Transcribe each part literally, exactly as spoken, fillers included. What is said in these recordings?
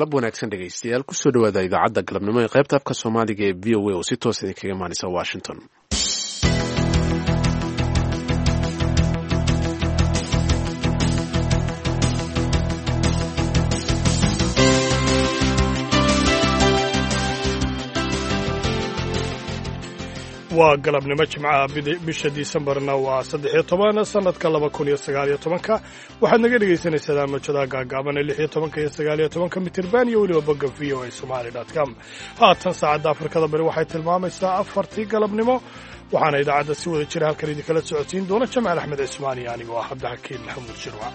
galab wanaagsan dhegaystayaal kusoo dhawaada idaacadda galabnimo ee qaybta afka soomaaliga ee v o a oo si toos idinkaga imaanaysa washington. waa galabnimo jimcaha bisha disembarna waa saddex iyo toban sanadka laba kun iyo sagaal iyo tobanka waxaad naga dhegaysanaysaa mawjadaha gaagaaban ee lix iyo tobanka iyo sagaal iyo tobanka mitirban iyo weliba bogga v o a somali dot com. haatan saacadda afrikada bari waxay tilmaamaysaa afartii galabnimo waxaana idaacadda si wada jira halkan idinkala socodsiin doona jamaal axmed cismaan iyo anigoo ah cabdixakiin maxamuud shirwac.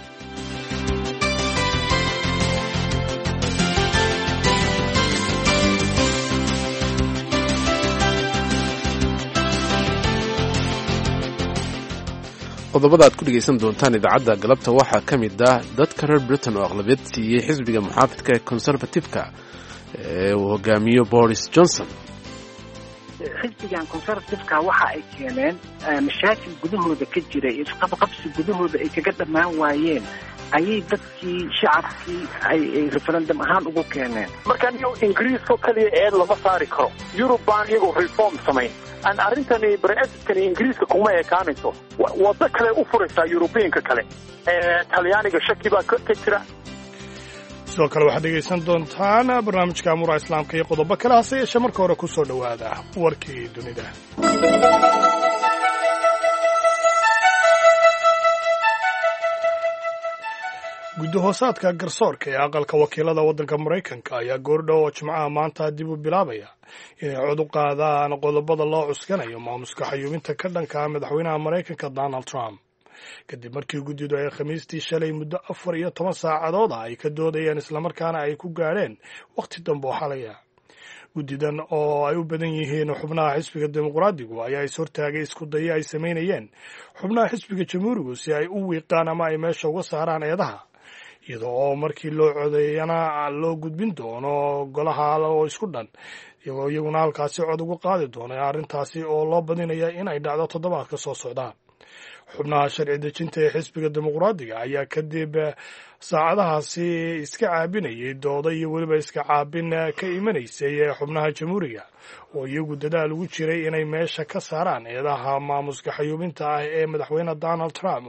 qodobada aad ku dhegaysan doontaan idaacadda galabta waxaa ka mid ah dadka reer britain oo aqlabiyad siiyey xisbiga muxaafidka ee conservative-ka ee uu hogaamiyo boris johnson. xisbigan conservative-ka waxa ay keeneen mashaakil gudahooda ka jira isqabqabsi gudahooda ay kaga dhammaan waayeen ayay dadkii shacabkii ay referendum ahaan ugu keeneen. marka niyo ingiriiskoo kaliya eed lama saari karo yurub baan iyagoo reform samayn aan arrintani brexit-kani ingiriiska kuma ekaanayso waddo kale u furaysaa yurubiyanka kale talyaaniga shaki baa ka jira. sidoo kale waxaad dhegaysan doontaan barnaamijka amuraha islaamka iyo qodobo kale hase yeeshee marka hore ku soo dhowaada warkii dunida. gudahoosaadka garsoorka ee aqalka wakiilada waddanka maraykanka ayaa goordhow oo jimcaha maanta dib u bilaabaya inay cod u qaadaan qodobada loo cuskanayo maamuska xayuubinta ka dhanka madaxweynaha maraykanka donald trump kadib markii guddidu ay khamiistii shalay muddo afar iyo toban saacadood ah ay ka doodayeen islamarkaana ay ku gaadheen wakhti dambe oo xalaya. guddidan oo ay u badan yihiin xubnaha xisbiga dimuqraadigu ayaa is hortaagay isku dayo ay samaynayeen xubnaha xisbiga jamhuurigu si ay u wiiqaan ama ay meesha uga saaraan eedaha iyadoo oo markii loo codeeyana loo gudbin doono golaha oo isku dhan iyagoo iyaguna halkaasi cod ugu qaadi doono arrintaasi oo loo badinaya in ay dhacdo toddobaadka soo socda. xubnaha sharci dejinta ee xisbiga dimuqraadiga ayaa kadib saacadahaasi iska caabinayay dooda iyo weliba iska caabin ka imanaysay ee xubnaha jamhuuriga oo iyagu dadaal ugu jiray inay meesha ka saaraan eedaha maamuska xayuubinta ah ee madaxweyne donald trump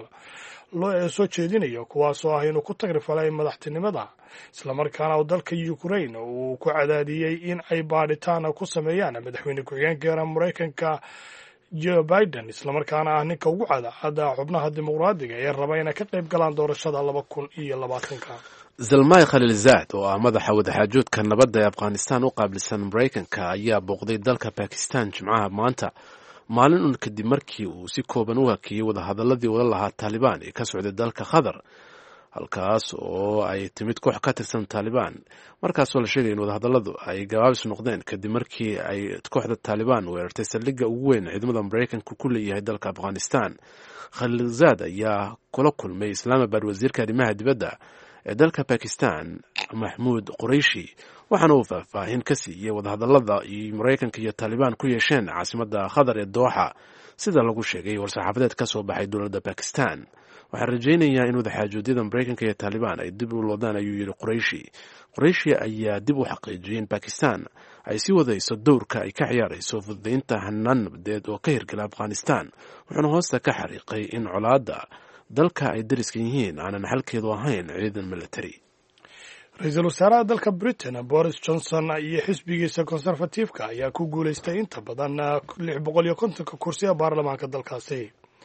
loo soo jeedinayo kuwaasoo ah inuu ku tagrifalay madaxtinimada islamarkaana dalka ukraine uu ku cadaadiyey in ay baadhitaan ku sameeyaan madaxweyne ku-xigeenka maraykanka joe biden islamarkaana ah ninka ugu cadcada xubnaha dimuqraadiga ee raba inay ka qayb galaan doorashada laba kun iyo labaatanka. zalmay khaliilzaad oo ah madaxa wadaxaajoodka nabadda ee afghanistan u qaabilsan maraykanka ayaa booqday dalka bakistan jimcaha maanta maalin un kadib markii uu si kooban u hakiyey wadahadaladii ula lahaa taalibaan ee ka socday dalka qatar halkaas oo ay timid koox ka tirsan taalibaan markaasoo la sheegaya in wadahadalladu ay gabaabis noqdeen kadib markii ay kooxda taalibaan weerartay saldhigga ugu weyn ciidamada maraykanka ku leeyahay dalka afghanistan. khaliilzaad ayaa kula kulmay islaamabad wasiirka arrimaha dibadda ee dalka bakistan maxmuud qurayshi waxaana uu faahfaahin ka siiyey wadahadallada iyo maraykanka iyo taalibaan ku yeesheen caasimadda qatar ee dooxa sida lagu sheegay war-saxaafadeed ka soo baxay dowladda bakistan. waxaan rajaynayaa in wadaxaajoodyada maraykanka iyo taalibaan ay dib u loodaan ayuu yidhi qurayshi. qurayshi ayaa dib u xaqiijiyey in bakistan ay sii wadayso dowrka ay ka ciyaarayso fududaynta hanaan nabadeed oo ka hirgala afghanistan wuxuuna hoosta ka xariiqay in colaadda dalka ay dariska yihiin aanan xalkeedu ahayn ciidan military. ra-iisul wasaaraha dalka britain boris johnson iyo xisbigiisa conservative-ka ayaa ku guulaystay inta badan lix boqol iyo kontonka kursi ee baarlamaanka dalkaasi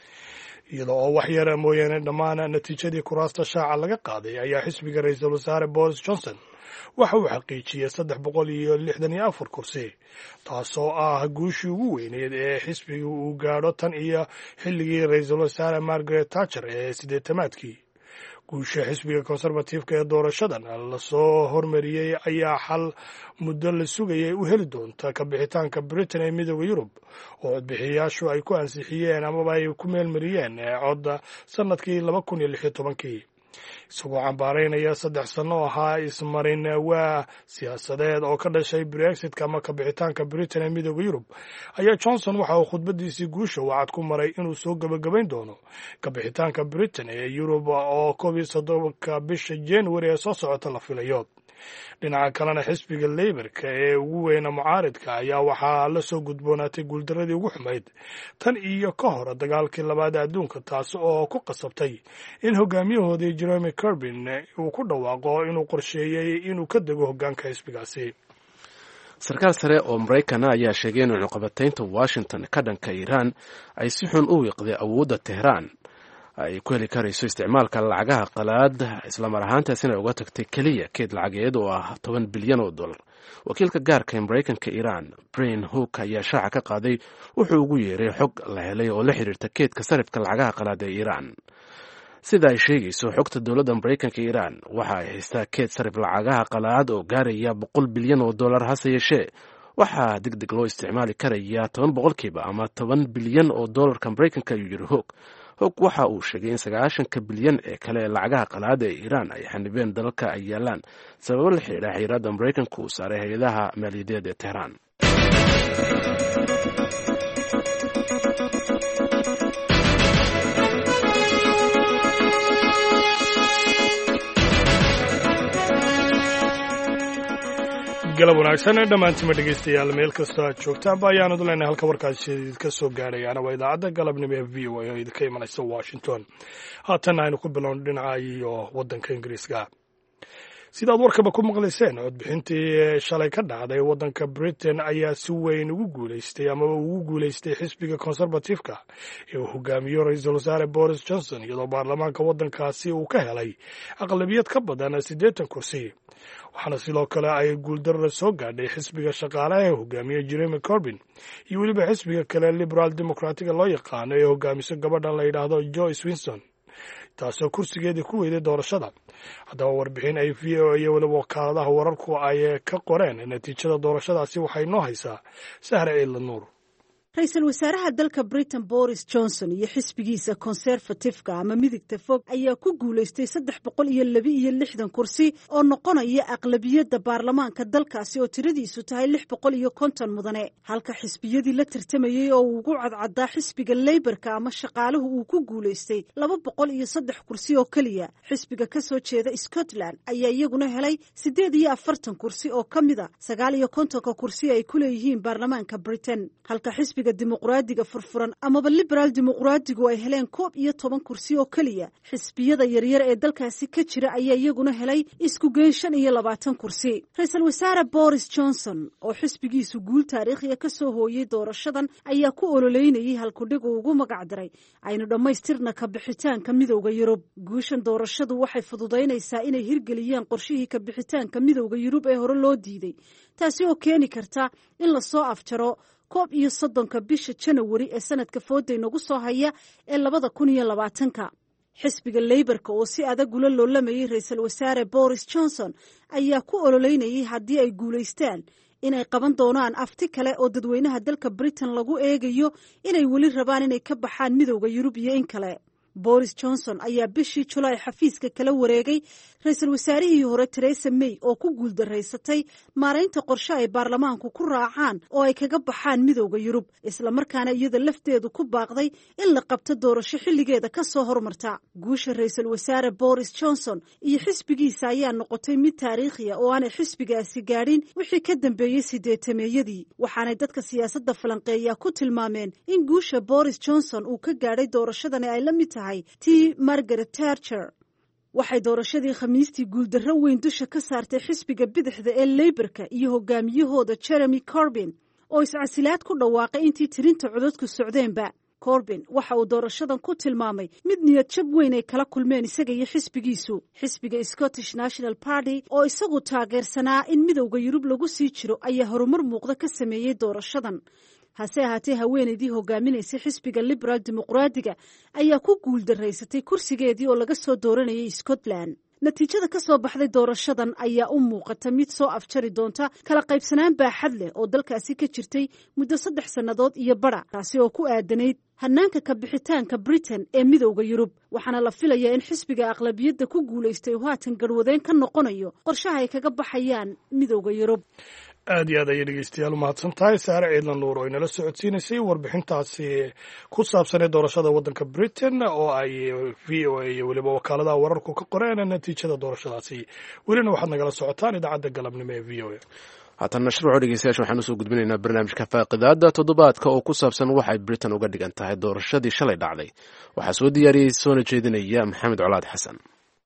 iyada oo wax yar mooyaane dhammaan natiijadii kuraasta shaaca laga qaaday ayaa xisbiga ra-iisul wasaare boris johnson waxa uu xaqiijiyey saddex boqol iyo lixdan iyo afar kursi taasoo ah guushii ugu weyneed ee xisbiga uu gaadho tan iyo xilligii ra-iisul wasaare margaret thatcher ee siddeetamaadkii. guusha xisbiga conservative-ka ee doorashadan lasoo hormariyey ayaa xal muddo la sugayay u heli doonta ka bixitaanka britain ee midooda yurub oo codbixiyayaashu ay ku ansixiyeen amaba ay ku meelmariyeen codda sanadkii laba kun iyo lix iyo tobankii. isagoo cambaaraynaya saddex sanno ahaa ismarin waa siyaasadeed oo ka dhashay brexitka ama kabixitaanka britain ee midooda yurub ayaa johnson waxa uu khudbadiisii guusha wacad ku maray inuu soo gebagabayn doono kabixitaanka britain ee yurub oo koob iyo soddonka bisha january ee soo socota la filayo. dhinaca kalena xisbiga leybarka ee ugu weyna mucaaridka ayaa waxaa la soo gudboonaatay guuldaradii ugu xumayd tan iyo ka hor dagaalkii labaad adduunka taas oo ku qasabtay in hogaamiyahoodii Jeremy Corbyn uu ku dhawaaqo inuu qorsheeyey inuu ka dego hoggaanka xisbigaasi. sarkaal sare oo Maraykan ayaa sheegay in cunaqabataynta Washington ka dhanka Iran ay si xun u wiiqday awoodda Tehran ay ku heli karayso isticmaalka lacagaha qalaad isla mar ahaantaasina uga tagtay keliya keed lacageed oo ah toban bilyan oo dollar. wakiilka gaarka ee Maraykanka Iran Brian Hook ayaa shaaca ka qaaday wuxuu ugu yeeray xog la helay oo la xiriirta keedka sarifka lacagaha qalaad ee Iran. sida ay sheegayso xogta dowladda Maraykanka Iran waxa ay haystaa keed sarif lacagaha qalaad oo gaaraya boqol bilyan oo dollar hase yeeshee waxaa degdeg loo isticmaali karaya toban boqolkiiba ama toban bilyan oo dollarka Maraykanka ayuu yiri Hook. Hook waxa uu sheegay in sagaashanka bilyan ee kale ee lacagaha qalaad ee Iran ay xanibeen dalalka ay yaalaan sababo la xiriira xiriirada Maraykanka uu saaray hay'adaha maaliyadeed ee Tehran. galab wanaagsan dhammaantima dhegaystayaal meel kastoo aad joogtaanba ayaanu leenahay halka warkaasi ka soo gaadhayaana waa idaacadda galabnimo ee v o a oo idinka imanaysa Washington. haatan aynu ku bilowno dhinaca iyo waddanka Ingiriiska. sidaad warkaba ku maqlayseen codbixintii shalay ka dhacday waddanka Britain ayaa si weyn ugu guulaystay ama ugu guulaystay xisbiga Conservative-ka ee uu hogaamiyo ra'iisul wasaare Boris Johnson iyadoo baarlamaanka waddankaasi uu ka helay aqlabiyad ka badan siddeetan kursi. waxaana sidoo kale ay guuldarada soo gaadhay xisbiga shaqaalaha ee hogaamiye Jeremy Corbyn iyo weliba xisbiga kale Liberal Democratic-ga loo yaqaano ee hogaamiso gabadha la yidhaahdo Joyce Winson taasoo kursigeedii ku weyday doorashada. haddaba warbixin ay v o a iyo weliba wakaaladaha wararku ay ka qoreen natiijada doorashadaasi waxay noo haysaa Sahre Ciidla Nuur. ra-iisul wasaaraha dalka Britain Boris Johnson iyo xisbigiisa Conservative-ka ama midigta fog ayaa ku guulaystay saddex boqol iyo laba iyo lixdan kursi oo noqonaya aqlabiyadda baarlamaanka dalkaasi oo tiradiisu tahay lix boqol iyo konton mudane, halka xisbiyadii la tartamayey oo uu ugu cadcadaa xisbiga Labour-ka ama shaqaaluhu uu ku guulaystay laba boqol iyo saddex kursi oo keliya. xisbiga ka soo jeeda Scotland ayaa iyaguna helay siddeed iyo afartan kursi oo ka mida sagaal iyo kontonka kursi ay ku leeyihiin baarlamaanka Britain, halka xisbiga dimuqraadiga furfuran amaba liberaal dimuqraadigu ay heleen koob iyo toban kursi oo keliya. xisbiyada yaryar ee dalkaasi ka jira ayaa iyaguna helay isku geyn shan iyo labaatan kursi. ra-iisul wasaare Boris Johnson oo xisbigiisu guul taariikhiya ka soo hooyey doorashadan ayaa ku ololeynayay halkudhig uu ugu magac daray aynu dhammaystirna ka bixitaanka midowda Yurub. guushan doorashadu waxay fududaynaysaa inay hirgeliyaan qorshihii ka bixitaanka midowda Yurub ee hore loo diiday, taasi oo keeni karta in lasoo afjaro koob iyo soddonka bisha Janawari ee sanadka fooday nagu soo haya ee labada kun iyo labaatanka. xisbiga Labour-ka oo si adag ula loolamayay ra-iisul wasaare Boris Johnson ayaa ku ololeynayay haddii ay guulaystaan inay qaban doonaan afti kale oo dadweynaha dalka Britain lagu eegayo inay weli rabaan inay ka baxaan midowda Yurub iyo in kale. Boris Johnson ayaa bishii Julaay xafiiska kala wareegay ra-iisul wasaarihii hore Theresa May oo ku guuldaraysatay maareynta qorshe ay baarlamaanku ku raacaan oo ay kaga baxaan midowda Yurub, isla markaana iyada lafteedu ku baaqday in la qabto doorasho xilligeeda ka soo hormarta. guusha ra-iisul wasaare Boris Johnson iyo xisbigiisa ayaa noqotay mid taariikhiya oo aanay xisbigaasi gaadhin wixii ka dambeeyey sideetameeyadii, waxaanay dadka siyaasadda falanqeeya ku tilmaameen in guusha Boris Johnson uu ka gaadhay doorashadani ay la mid tahay tii Margaret Thatcher. waxay doorashadii Khamiistii guuldarro weyn dusha ka saartay xisbiga bidixda ee Labour-ka iyo hogaamiyahooda Jeremy Corbyn oo iscasilaad ku dhawaaqay intii tirinta codadku socdeenba. Corbyn waxa uu doorashadan ku tilmaamay mid niyad jab weyn ay kala kulmeen isaga iyo xisbigiisu. xisbiga Scottish National Party oo isagu taageersanaa in midowda Yurub lagu sii jiro ayaa horumar muuqda ka sameeyey doorashadan. hase ahaatee haweenaydii hogaaminaysay xisbiga Liberal Dimuqraadiga ayaa ku guuldaraysatay kursigeedii oo laga soo dooranayay Scotland. natiijada ka soo baxday doorashadan ayaa u muuqata mid soo afjari doonta kala qaybsanaan baaxad leh oo dalkaasi ka jirtay muddo saddex sannadood iyo badha, taasi oo ku aadanayd hanaanka ka bixitaanka Britain ee midowda Yurub. waxaana la filayaa in xisbiga aqlabiyadda ku guulaystay uu haatan garwadeen ka noqonayo qorshaha ay kaga baxayaan midowda Yurub. aad iyo aad ayay dhegeystayaal umahadsan tahay saare ciidlan nuur oo inala socodsiinaysay warbixintaasi ku saabsanee doorashada waddanka britain oo ay v o a iyo weliba wakaaladaha wararku ka qoreen natiijada doorashadaasi welina waxaad nagala socotaan idaacadda galabnimo ee v o a haatan nashruuco dhegeystayaasha waxaan usoo gudbinaynaa barnaamijka faaqidaada toddobaadka oo ku saabsan waxay britain uga dhigan tahay doorashadii shalay dhacday waxaa soo diyaariyey soona jeedinaya maxamed colaad xasan.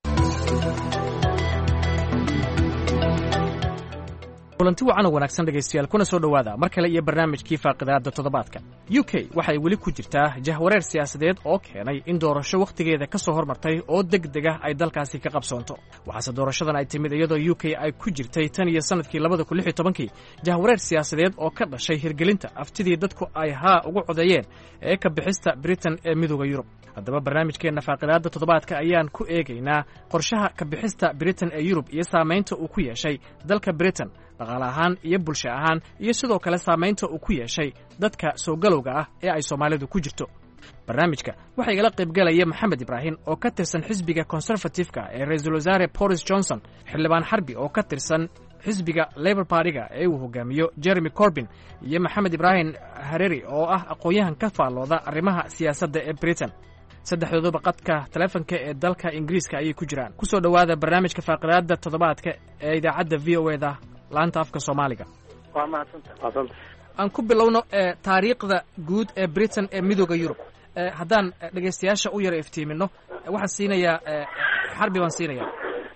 kulanti wacan oo wanaagsan dhegaystayaal kuna soo dhowaada mar kale iyo barnaamijkii faaqidaada toddobaadka. u k waxay weli ku jirtaa jahwareer siyaasadeed oo keenay in doorasho wakhtigeeda ka soo hormartay oo degdeg ah ay dalkaasi ka qabsoonto. waxaase doorashadan ay timid iyadoo u k ay ku jirtay tan iyo sanadkii labada kun lix iyo tobankii jahwareer siyaasadeed oo ka dhashay hirgelinta aftidii dadku ay haa ugu codeeyeen ee ka bixista britain ee midooda yurub. haddaba barnaamijkeenna faaqidaada toddobaadka ayaan ku eegaynaa qorshaha ka bixista britain ee yurub iyo saamaynta uu ku yeeshay dalka britain dhaqaale ahaan iyo bulsho ahaan iyo sidoo kale saamaynta uu ku yeeshay dadka soo galowga ah ee ay soomaalidu ku jirto. barnaamijka waxaa igala qaybgalaya maxamed ibraahim oo ka tirsan xisbiga conservative-ka ee ra-iisul wasaare boris johnson, xildhibaan xarbi oo ka tirsan xisbiga labor party-ga ee uu hogaamiyo jeremy corbin, iyo maxamed ibraahim hareri oo ah aqoon-yahan ka faallooda arrimaha siyaasadda ee britain. saddexdooduba qadka taleefanka ee dalka ingiriiska ayay ku jiraan. ku soo dhowaada barnaamijka faaqidaada toddobaadka ee idaacadda v o eda laanta afka soomaaliga. waa mahadsantahay. aan ku bilowno taariikhda guud ee britain ee midooda yurub. haddaan dhegaystayaasha u yara iftiimino waxaan siinayaa xarbi baan siinayaa.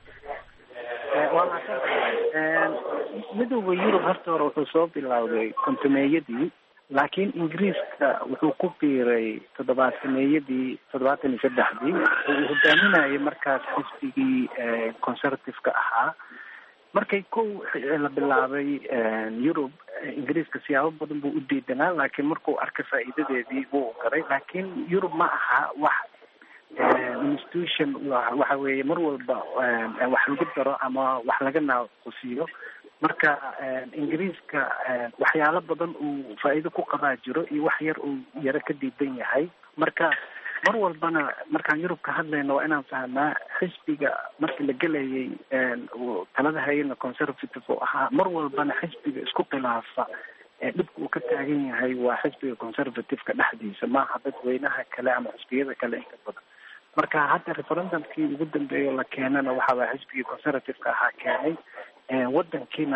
waa mahadsantahay. midooda yurub horta hore wuxuu soo bilowday kontumeeyadii, laakiin ingiriiska wuxuu ku biiray toddobaatameeyadii toddobaatan iyo saddexdii uu hogaaminayay markaas xisbigii conservative-ka ahaa. markay kow la bilaabay yurub, ingiriiska siyaabo badan buu u diidanaa, laakiin markuu arkay faa'iidadeedii wuu garay. laakiin yurub ma aha wax institution, waxa weeye mar walba wax lagu daro ama wax laga naaqusiyo. marka ingiriiska waxyaalo badan uu faa'iido ku qabaa jiro iyo wax yar uu yaro ka diidan yahay. marka mar walbana markaan yurub ka hadlayno waa inaan fahnaa xisbiga markii la gelayay talada hayana conservative oo ahaa, mar walbana xisbiga isku khilaafa ee dhibka uu ka taagan yahay waa xisbiga conservative-ka dhexdiisa, maaha dadweynaha kale ama xisbiyada kale inta badan. marka hadda referendumkii ugu dambeeya la keenana waxa waa xisbigii conservative-ka ahaa keenay. wadankiina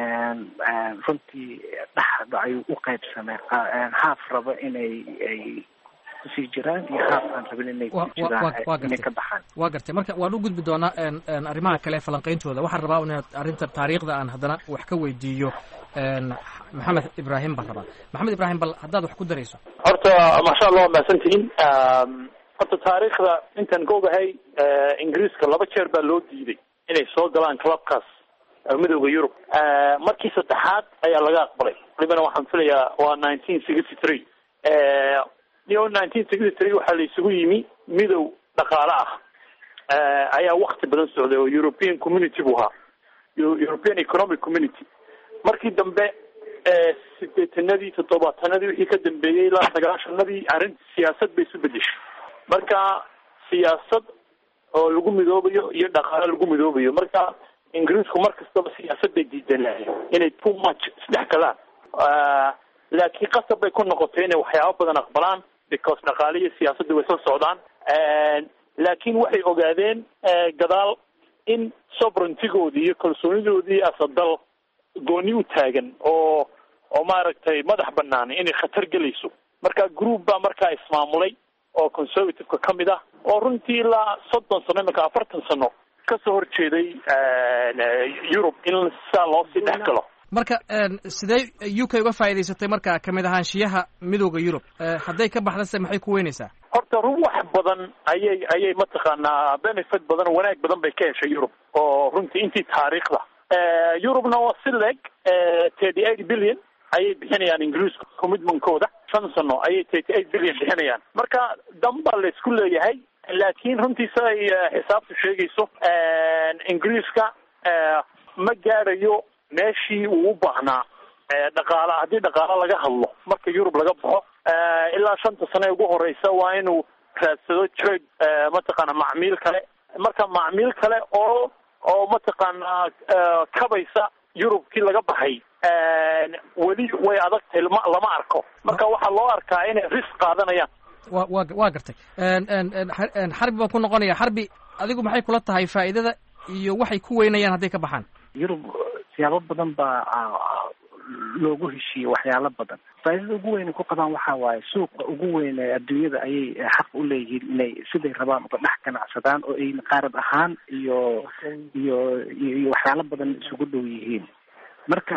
runtii dhexda ayuu u qaybsamay, haaf raba inay ay kusii jiraan iyo haaf aan rabin inay kusii jiraan inay ka baxaan. waa gartay. marka waan u gudbi doonaa arrimaha kale falanqayntooda. waxaan rabaa in arrinta taariikhda aan haddana wax ka weydiiyo maxamed ibraahim baan rabaa. maxamed ibraahim, bal haddaad wax ku darayso. horta maasha allah waa mahadsantihiin. horta taariikhda intaan ka ogahay ingiriiska laba jeer baa loo diiday inay soo galaan clubkaas midooda yurub. markii saddexaad ayaa laga aqbalay, walibana waxaan filayaa waa nineteen sixty three. iyo nineteen sixty three waxaa la isugu yimi midow dhaqaale ah ayaa wakti badan socday oo European Community buu ahaa, European Economic Community. markii dambe sideetanadii toddobaatanadii wixii ka dambeeyey ilaa sagaashanadii arrinta siyaasad bay isu bedeshay. marka siyaasad oo lagu midoobayo iyo dhaqaale lagu midoobayo. marka ingiriisku mar kastaba siyaasad bay diidanayeen inay too much isdhex galaan, laakiin qasab bay ku noqotay inay waxyaabo badan aqbalaan because dhaqaale iyo siyaasadda way soo socdaan. laakiin waxay ogaadeen gadaal in sovereigntigoodii iyo kalsoonidoodii asadal gooni u taagan oo oo maaragtay madax banaan inay khatar gelayso. marka group baa markaa ismaamulay oo conservative-ka ka mid ah oo runtii ilaa soddon sano marka afartan sano kasoo horjeeday yurub in saa loo sii dhex galo. marka sidee u k uga faa'iidaysatay marka kamid ahaanshiyaha midooda yurub? hadday ka baxdase maxay ku weynaysaa? horta run wax badan ayay ayay mataqaanaa benefit badan wanaag badan bay ka heshay yurub oo runtii intii taariikhda yurubna waa si leeg thirty eight billion ayay bixinayaan ingiriisku commitmentkooda. shan sano ayay thirty eight billion bixinayaan. marka dambaa la isku leeyahay, laakiin runtii siday xisaabtu sheegayso ingiriiska ma gaadhayo meeshii uu u baahnaa dhaqaala. haddii dhaqaalo laga hadlo marka yurub laga baxo ilaa shanta sano ee ugu horeysa waa inuu raadsado trade mataqaana macmiil kale. marka macmiil kale oo oo mataqaanaa kabaysa yurub kii laga baxay weli way adag tahay lama lama arko marka waxaa loo arkaa inay risk qaadanayaan. wa wa waa gartay xarbi baan ku noqonaya. xarbi adigu maxay kula tahay faa'iidada iyo waxay ku weynayaan hadday ka baxaan? yurub siyaabo badan baa loogu heshiiyey waxyaalo badan. faa'iidada ugu weyn ku qabaan waxaa waaye suuqa ugu weyn ee adduunyada ayay xaq u leeyihiin inay siday rabaan uga dhex ganacsadaan oo ay qaarad ahaan iyo iyo iyo waxyaalo badan isugu dhow yihiin. marka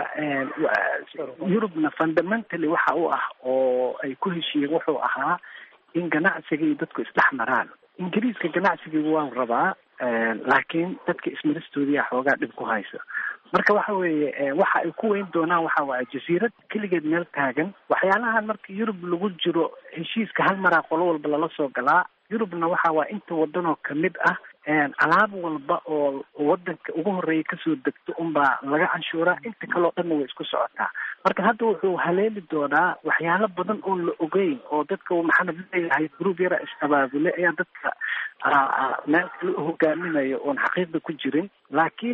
yurubna fundamentally waxa uu ah oo ay ku heshiiyeen wuxuu ahaa in ganacsiga iyo dadku isdhex maraan. ingiriiska ganacsigiigu waa rabaa laakiin dadka ismaristoodiiya xoogaa dhib ku haysa. marka waxa weeye waxa ay ku weyn doonaan waxa waaye jasiirad keligeed meel taagan. waxyaalahan marka yurub lagu jiro heshiiska hal maraa qolo walba lala soo galaa. yurubna waxa waa inta wadanoo kamid ah alaab walba oo wadanka ugu horeeya kasoo degto unbaa laga canshuuraa, inta kaleo dhanna way isku socotaa. marka hadda wuxuu haleeli doonaa waxyaalo badan oo la ogeyn oo dadka maxamed leeyahay group yara is-abaabule ayaa dadka meel kale u hogaaminayo oon xaqiiqda ku jirin. laakiin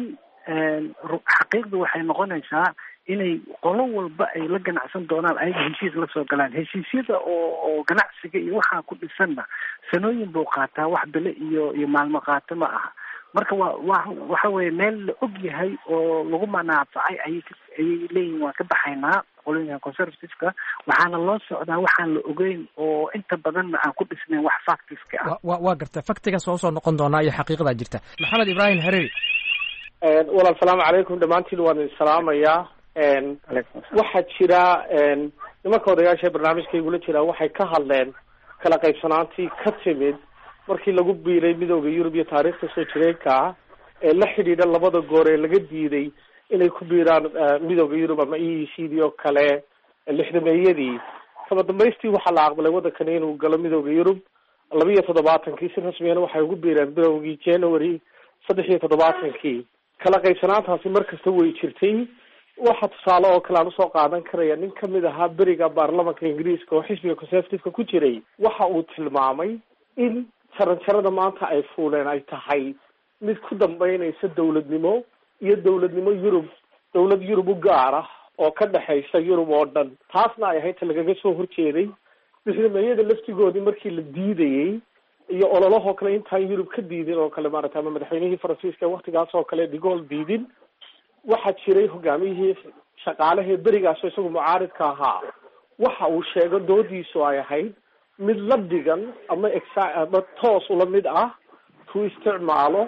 xaqiiqda waxay noqonaysaa inay qolo walba ay la ganacsan doonaan ayaga heshiis la soo galaan. heshiisyada oo oo ganacsiga iyo waxaa ku dhisanna sanooyin buu qaataa, wax bele iyo iyo maalmo qaato ma aha. marka waa wa waxa weeye meel la og yahay oo lagu manaafacay ayay ayay leeyihin waan ka baxaynaa qolooyinka conservative-ka. waxaana loo socdaa waxaan la ogeyn oo inta badanna aan ku dhisnayn wax factiska ah. wa waa garta factiga soo soo noqon doonaa iyo xaqiiqada jirta. maxamed ibraahim hareeri. walaal salaamu calaykum dhammaantiin waan idin salaamayaa. waxaa jira nimanka odayaasha barnaamijkaygula jiraa waxay ka hadleen kala qaybsanaantii ka timid markii lagu biiray midooda yurub iyo taariikhda soo jireenka ah ee la xidhiidha labada goor ee laga diiday inay ku biiraan midooda yurub ama e e c d oo kale lixdameeyadii. kaba dambaystii waxaa la aqbalay waddankani inuu galo midooda yurub laba iyo toddobaatankii si rasmiyana waxay ugu biireen bilowgii january saddex iyo toddobaatankii. kala qaybsanaantaasi mar kasta way jirtay. waxa tusaale oo kale aan usoo qaadan karaya nin kamid ahaa beriga baarlamanka ingiriiska oo xisbiga conservative-ka ku jiray waxa uu tilmaamay in jaranjarada maanta ay fuuleen ay tahay mid ku dambeynaysa dawladnimo iyo dawladnimo yurub dawlad yurub u gaar ah oo ka dhexaysa yurub oo dhan. taasna ay ahayd ta lagaga soo horjeeday lixdameeyada laftigoodii markii la diidayey iyo ololahoo kale intaan yurub ka diidin oo kale maarata ama madaxweynihii faransiiska ee waktigaas oo kale digool diidin. waxaa jiray hogaamiyihii shaqaalahee berigaasoo isagu mucaaridka ahaa waxa uu sheego doodiisu ay ahayd mid la dhigan ama exa ama toos ula mid ah ku isticmaalo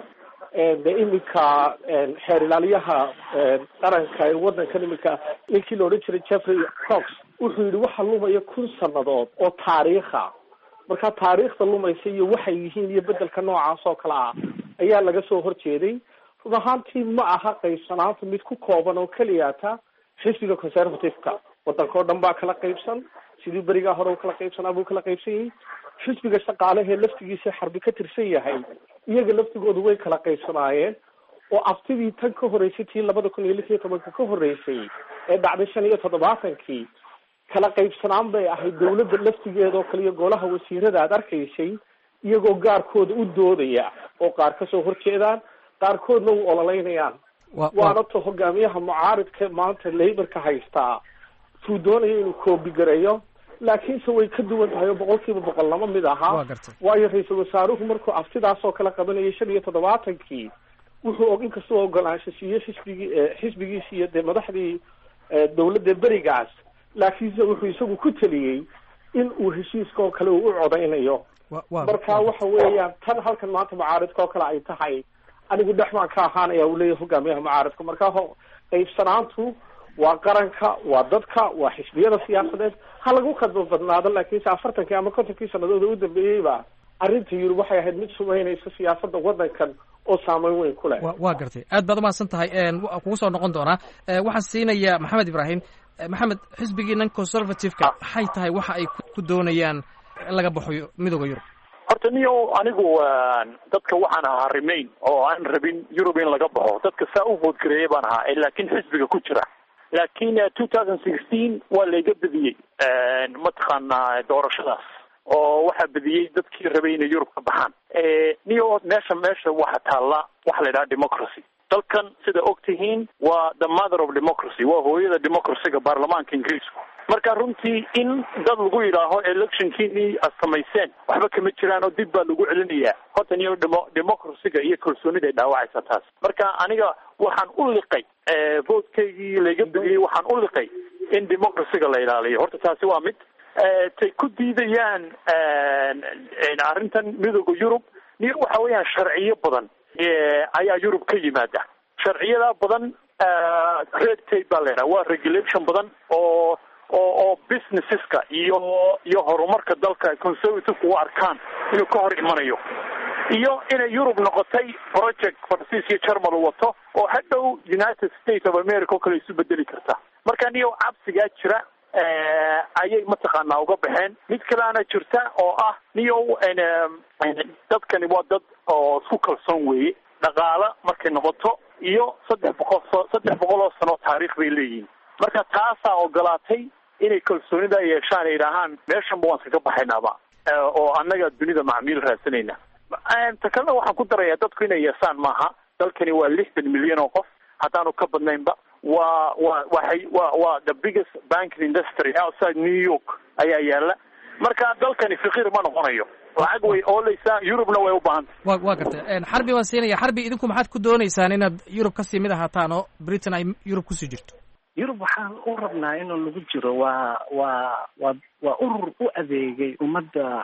de iminka xeer ilaaliyaha qaranka ee waddankan iminka ninkii la odhan jiray jeffrey cox wuxuu yidhi waxa lumaya kun sannadood oo taariikha. marka taariikhda lumaysa iyo waxay yihiin iyo bedelka noocaas oo kale ah ayaa laga soo horjeeday. run ahaantii ma aha qaybsanaanta mid ku kooban oo keliyata xisbiga conservative-ka. waddanka oo dhan baa kala qaybsan, sidii berigaa hore u kala qaybsanaa buu kala qaybsan yahay. xisbiga shaqaalehee laftigiisa xarbi ka tirsan yahay iyaga laftigoodu way kala qaybsanaayeen oo aftidii tan ka horreysay tii labada kun iyo lix iyo tobanka ka horreysay ee dhacday shan iyo toddobaatankii kala qaybsanaan bay ahayd. dawladda laftigeeda oo kale iyo golaha wasiirada aad arkaysay iyagoo gaarkooda u doodaya oo qaar kasoo horjeedaan qaarkoodna u ololeynayaan. waana to hogaamiyaha mucaaridka maanta laborka haystaa tuu doonaya inuu koobi gareeyo laakiinse way ka duwan tahay oo boqol kiiba boqol lama mid ahaa. waayo ra-iisul wasaaruhu markuu aftidaas oo kale qabanayay shan iyo toddobaatankii wuxuu og inkastoo ogolaansho siiyey xisbigii xisbigiisi iyo dee madaxdii dawladda berigaas, laakiinse wuxuu isagu ku taliyey in uu heshiiska oo kale uu u codaynayo. marka waxa weeyaan tan halkan maanta mucaaridka oo kale ay tahay anigu dhex baan ka ahaanaya uu leeyahay hogaamiyaha mucaaridka. marka qaybsanaantu waa qaranka, waa dadka, waa xisbiyada siyaasadeed ha lagu khadba badnaado. laakiinse afartankii ama kontonkii sanadooda u dambeeyeyba arrinta yurub waxay ahayd mid sumeynaysa siyaasada waddankan oo saameyn weyn ku leh. waa gartay aad baad umahadsan tahay. kugu soo noqon doonaa waxaan siinaya maxamed ibraahim. maxamed, xisbigiinan conservative-ka maxay tahay waxa ay ku doonayaan in laga baxo midooda yurub? horta niyo anigu dadka waxaan ahaa remain oo aan rabin yurub in laga baxo. dadka saa u voodgareeyay baan ahaa laakiin xisbiga ku jira. laakiin two thousand sixteen waa layga bediyey mataqaanaa doorashadaas oo waxaa bediyey dadkii rabay inay yurub ka baxaan. niyo meesha meesha waxa taalla waxa la yidhaha democracy. dalkan sida og tihiin waa the mother of democracy, waa hooyada democracyga baarlamaanka ingiriisku. marka runtii in dad lagu yidhaaho electionkiinii ad samayseen waxba kama jiraan oo dib baa lagu celinayaa, horta niyo democracyga iyo kalsoonida ay dhaawacaysa taas. marka aniga waxaan u liqay votekeygii layga bixiyey, waxaan u liqay in democracyga la ilaaliyo. horta taasi waa mid. tay ku diidayaan arrintan midowda Yurub, niyo waxa weeyaan sharciyo badan ayaa Yurub ka yimaada. sharciyada badan red tape baa la yidhaha, waa regulation badan oo oo oo businesseska iyo iyo horumarka dalka conservative u arkaan inuu ka hor imanayo, iyo inay Yurub noqotay project Faransiis iyo Jarmal wato oo hadhow United States of America oo kale isu bedeli karta. marka niyo cabsigaa jira ayay mataqaanaa uga baxeen. mid kaleana jirta oo ah niyo dadkani waa dad oo isku kalsoon weeye, dhaqaala markay noqoto iyo saddex boqol saddex boqol oo sano taariikh bay leeyihiin. marka taasaa ogolaatay inay kalsoonida yeeshaan, ay yidhaahaan meeshanba waan iskaga baxaynaaba oo annaga dunida macmiil raadsanayna. ta kalena waxaan ku darayaa dadku inay yeesaan maaha. dalkani waa lixdan milyan oo qof haddaanu ka badnaynba. waa waa waxay waa waa the biggest banking industry outside New York ayaa yaala. marka dalkani faqiir ma noqonayo, lacag way oolaysaa. Yurubna way u baahantay. wa waa gartay. xarbi waan siinaya. xarbi, idinku maxaad ku doonaysaan inaad Yurub kasii mid ahaataan oo Britain ay Yurub kusii jirto? Yurub waxaan u rabnaa inuu lagu jiro waa waa waa waa urur u adeegay ummadda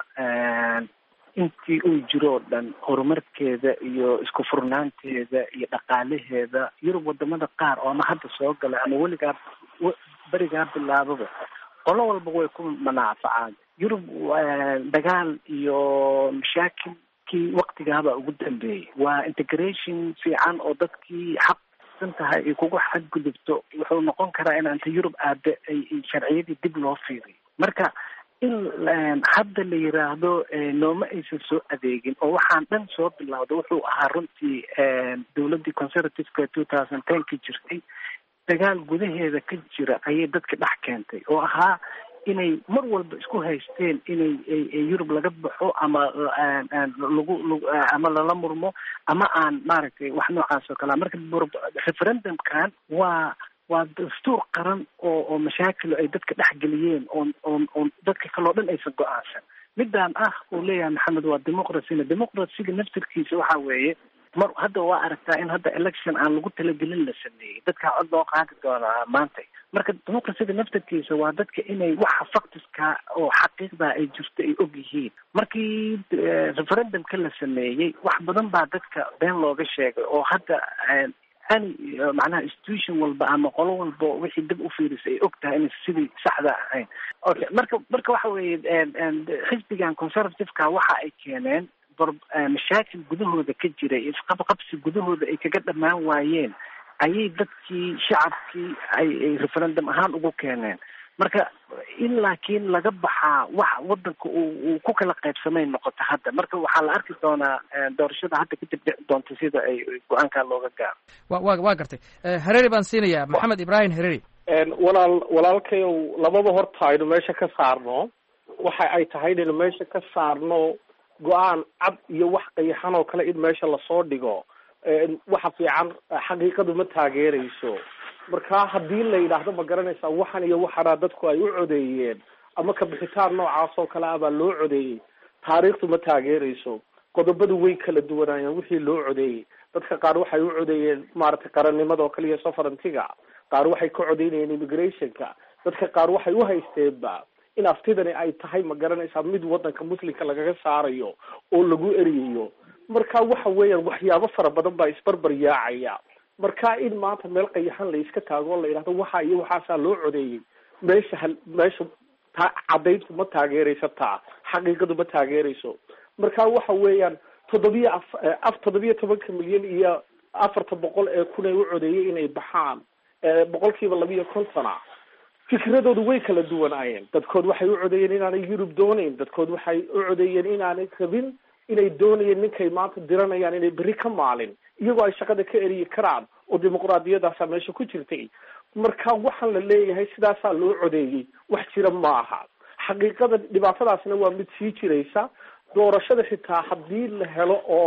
intii uu jiro oo dhan, horumarkeeda iyo isku furnaanteeda iyo dhaqaalaheeda. Yurub wadamada qaar oo ama hadda soo gala ama weligaa berigaa bilaababa, qolo walba way ku manaafacaan. Yurub dagaal iyo mashaakilkii waktigaaba ugu dambeeyey. waa integration fiican oo dadkii xaq tahay ay kugu xadgudubto wuxuu noqon karaa in inta Yurub aada ay sharciyadii dib loo fiiriyo. marka in hadda la yiraahdo nooma aysan soo adeegin oo waxaan dhan soo bilowday wuxuu ahaa runtii dawladdii conservative-ka two thousand ten ka jirtay. dagaal gudaheeda ka jira ayay dadka dhex keentay oo ahaa inay mar walba isku haysteen inay Yurub laga baxo ama lagu ama lala murmo ama aan maaragtay wax noocaas oo kale. marka referendumkan waa waa dastuur qaran oo oo mashaakil ay dadka dhex geliyeen oo oo dadka kale oo dhan aysan go-aansan. midaan ah uu leeyahay Maxamed waa democracy. democracy-ga naftirkiisa waxa weeye mar hadda waa aragtaa in hadda election aan lagu talagelin la sameeyey, dadka cod loo qaadi doonaa maanta. marka democracy-ga naftirkiisa waa dadka inay waxa factiska oo xaqiiqda ay jirto ay og yihiin. markii referendumka la sameeyey wax badan baa dadka been looga sheegay oo hadda ani macnaha institution walba ama qolo walba wixii dib u fiirisay ay og tahay in sidii saxda ahayn. okay marka marka waxa weeye xisbigan conservative-ka waxa ay keeneen mashaakil gudahooda ka jiray, isqabqabsi gudahooda ay kaga dhamaan waayeen ayay dadkii shacabkii ay referendum ahaan ugu keeneen. marka in laakiin laga baxaa wax wadanka uu ku kala qaybsamay noqoto hadda. marka waxaa la arki doonaa doorashada hadda kadib dhici doonta sida ay go-aankaa looga gaaro. wa wa waa gartay. Hareri baan siinayaa Maxamed Ibrahim Hareri. walaal walaalkayow labada horta aynu meesha ka saarno waxa ay tahay inaynu meesha ka saarno go-aan cad iyo wax qayaxan oo kale in meesha lasoo dhigo. waxa fiican xaqiiqadu ma taageerayso. marka haddii la yidhaahdo ma garanaysaa waxan iyo waxana dadku ay u codeeyeen ama ka bixitaan noocaas oo kale abaa loo codeeyey, taariikhdu ma taageerayso. qodobadu way kala duwanaayeen wixii loo codeeyey. dadka qaar waxay u codeeyeen maaragtay qarannimada oo kale iyo sovereignty-ga, qaar waxay ka codeynayeen immigrationka, dadka qaar waxay u haysteenba in aftidani ay tahay ma garanaysaa mid wadanka muslimka lagaga saarayo oo lagu eriyayo. marka waxa weeyaan waxyaabo fara badan baa isbarbar yaacaya. marka in maanta meel qayaxan la iska taago oo la yidhahdo waxa iyo waxaasaa loo codeeyey, meesha meesha cadayntu ma taageerayso, taa xaqiiqadu ma taageerayso. marka waxa weeyaan toddobiya af af toddobiya tobanka milyan iyo afarta boqol ee kun ay u codeeyey inay baxaan boqolkiiba labiyo kontona. fikradoodu way kala duwanaayeen. dadkood waxay u codeeyeen inaanay Yurub doonayn, dadkood waxay u codeeyeen inaanay rabin, inay doonayeen ninkay maanta diranayaan inay berri ka maalin iyagoo ay shaqada ka eriyi karaan oo dimuqraadiyadaasaa meesha ku jirtay. marka waxaan la leeyahay sidaasaa loo codeeyey wax jira ma aha. xaqiiqada dhibaatadaasna waa mid sii jiraysa. doorashada xitaa haddii la helo oo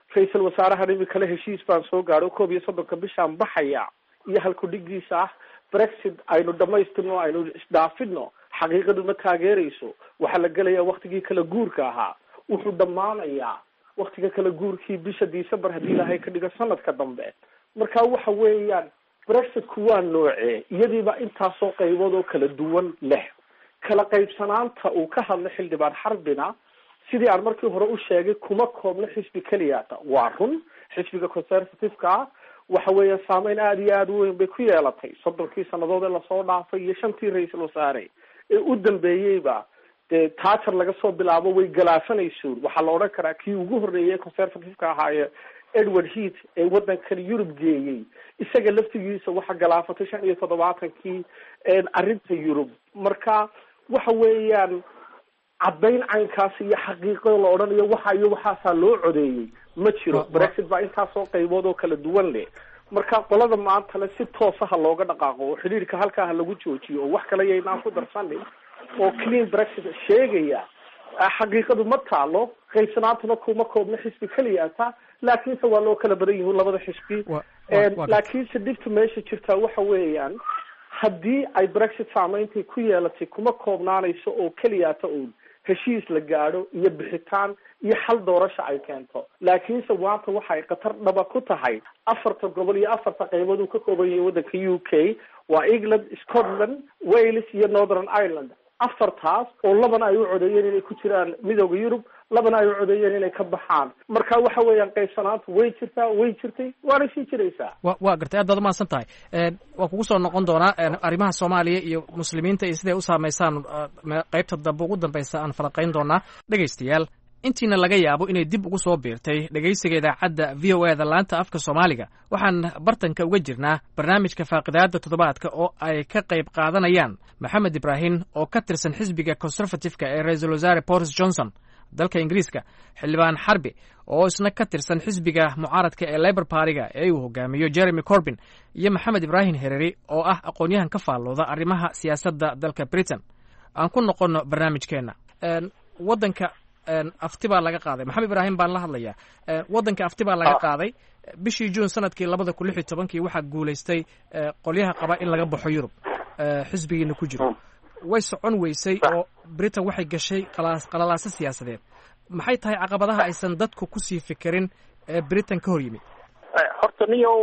ra-iisul wasaarahan imikale heshiis baan soo gaadho koob iyo soddonka bishaan baxaya iyo halkudhigiisa ah brexit aynu dhamaystirno aynu isdhaafino xaqiiqadu ma taageerayso waxaa la gelayaa waktigii kala guurka ahaa wuxuu dhammaanayaa waktiga kala guurkii bisha december haddii ilaahay ka dhigo sanadka dambe marka waxa weeyaan brexitku waa noocee iyadiiba intaasoo qaybood oo kala duwan leh kala qaybsanaanta uu ka hadlay xildhibaan xarbina sidii aan markii hore u sheegay kuma koobno xisbi keliyaata waa run xisbiga conservative-ka ah waxa weeya saameyn aada iyo aada u weyn bay ku yeelatay soddonkii sanadood ee lasoo dhaafay iyo shantii ra-iisul wasaare ee u dambeeyeyba dee taajar laga soo bilaabo way galaafanaysuun waxaa la odhan karaa kii ugu horreeyay conservative-ka ahaaye edward heat ee waddankan yurub geeyey isaga laftigiisa waxa galaafatay shan iyo toddobaatankii arrinta yurub marka waxa weeyaan caddayn caynkaasi iyo xaqiiqo la odhanayo waxa iyo waxaasaa loo codeeyey ma jiro brexit baa intaasoo qaybood oo kala duwan leh marka qolada maanta le si toosaha looga dhaqaaqo oo xidhiirka halkaaha lagu joojiyo oo wax kale yaynaan ku darsanin oo clean brexit sheegaya xaqiiqadu ma taalo qaybsanaantuna kuma koobna xisbi keliyaata laakiinse waa loo kala badan yihiin labada xisbi laakiinse dhibta meesha jirtaa waxa weeyaan haddii ay brexit saameyntay ku yeelatay kuma koobnaanayso oo keliyaata uun heshiis la gaadho iyo bixitaan iyo xal doorasha ay keento laakiinse maanta waxay khatar dhaba ku tahay afarta gobol iyo afarta qaybood uu ka kooban yahay waddanka u k waa england scotland wales iyo northern ireland afartaas oo labana ay u codeeyeen inay ku jiraan midooda yurub labana ay u codeeyeen inay ka baxaan marka waxa weeyaan qaybsanaanta way jirtaa way jirtay waana sii jiraysaa wa waa gartay aad baad umahadsan tahay waa kugu soo noqon doonaa arrimaha soomaaliya iyo muslimiinta iyo siday u saamaysaan qaybta dambe ugu dambaysa aan falaqayn doonaa dhegaystayaal intiina laga yaabo inay dib ugu soo biirtay dhegaysiga idaacadda v o eda laanta afka soomaaliga waxaan bartanka uga jirnaa barnaamijka faaqidaada toddobaadka oo ay ka qayb qaadanayaan maxamed ibraahim oo ka tirsan xisbiga conservative-ka ee ra-iisul wasaare boris johnson dalka ingiriiska xildhibaan xarbi oo isna ka tirsan xisbiga mucaaradka ee labor partiga ee uu hogaamiyo jeremy corbin iyo maxamed ibraahim hereri oo ah aqoon-yahan ka faallooda arrimaha siyaasadda dalka britain aan ku noqonno barnaamijkeenna waddanka afti baa laga qaaday maxamed ibraahim baan la hadlayaa waddanka afti baa laga qaaday bishii juun sanadkii labada kun lix iyo tobankii waxaa guulaystay qolyaha qaba in laga baxo yurub xisbigiina ku jiro way socon weysay oo britain waxay gashay qalalaaso siyaasadeed maxay tahay caqabadaha aysan dadku kusii fikirin ee britain ka hor yimid horta niyow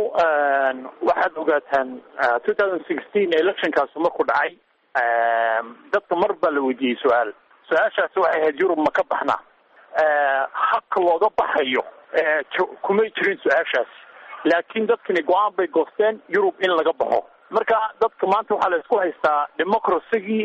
waxaad ogaataan two thousand sixteen electionkaasi marku dhacay dadka mar baa la weydiiyey su-aal su-aashaasi waxay ahayd yurub ma ka baxnaa habka looga baxayo kumay jirin su-aashaasi laakiin dadkani go-aan bay goosteen yurub in laga baxo marka dadka maanta waxaa la isku haystaa democracygii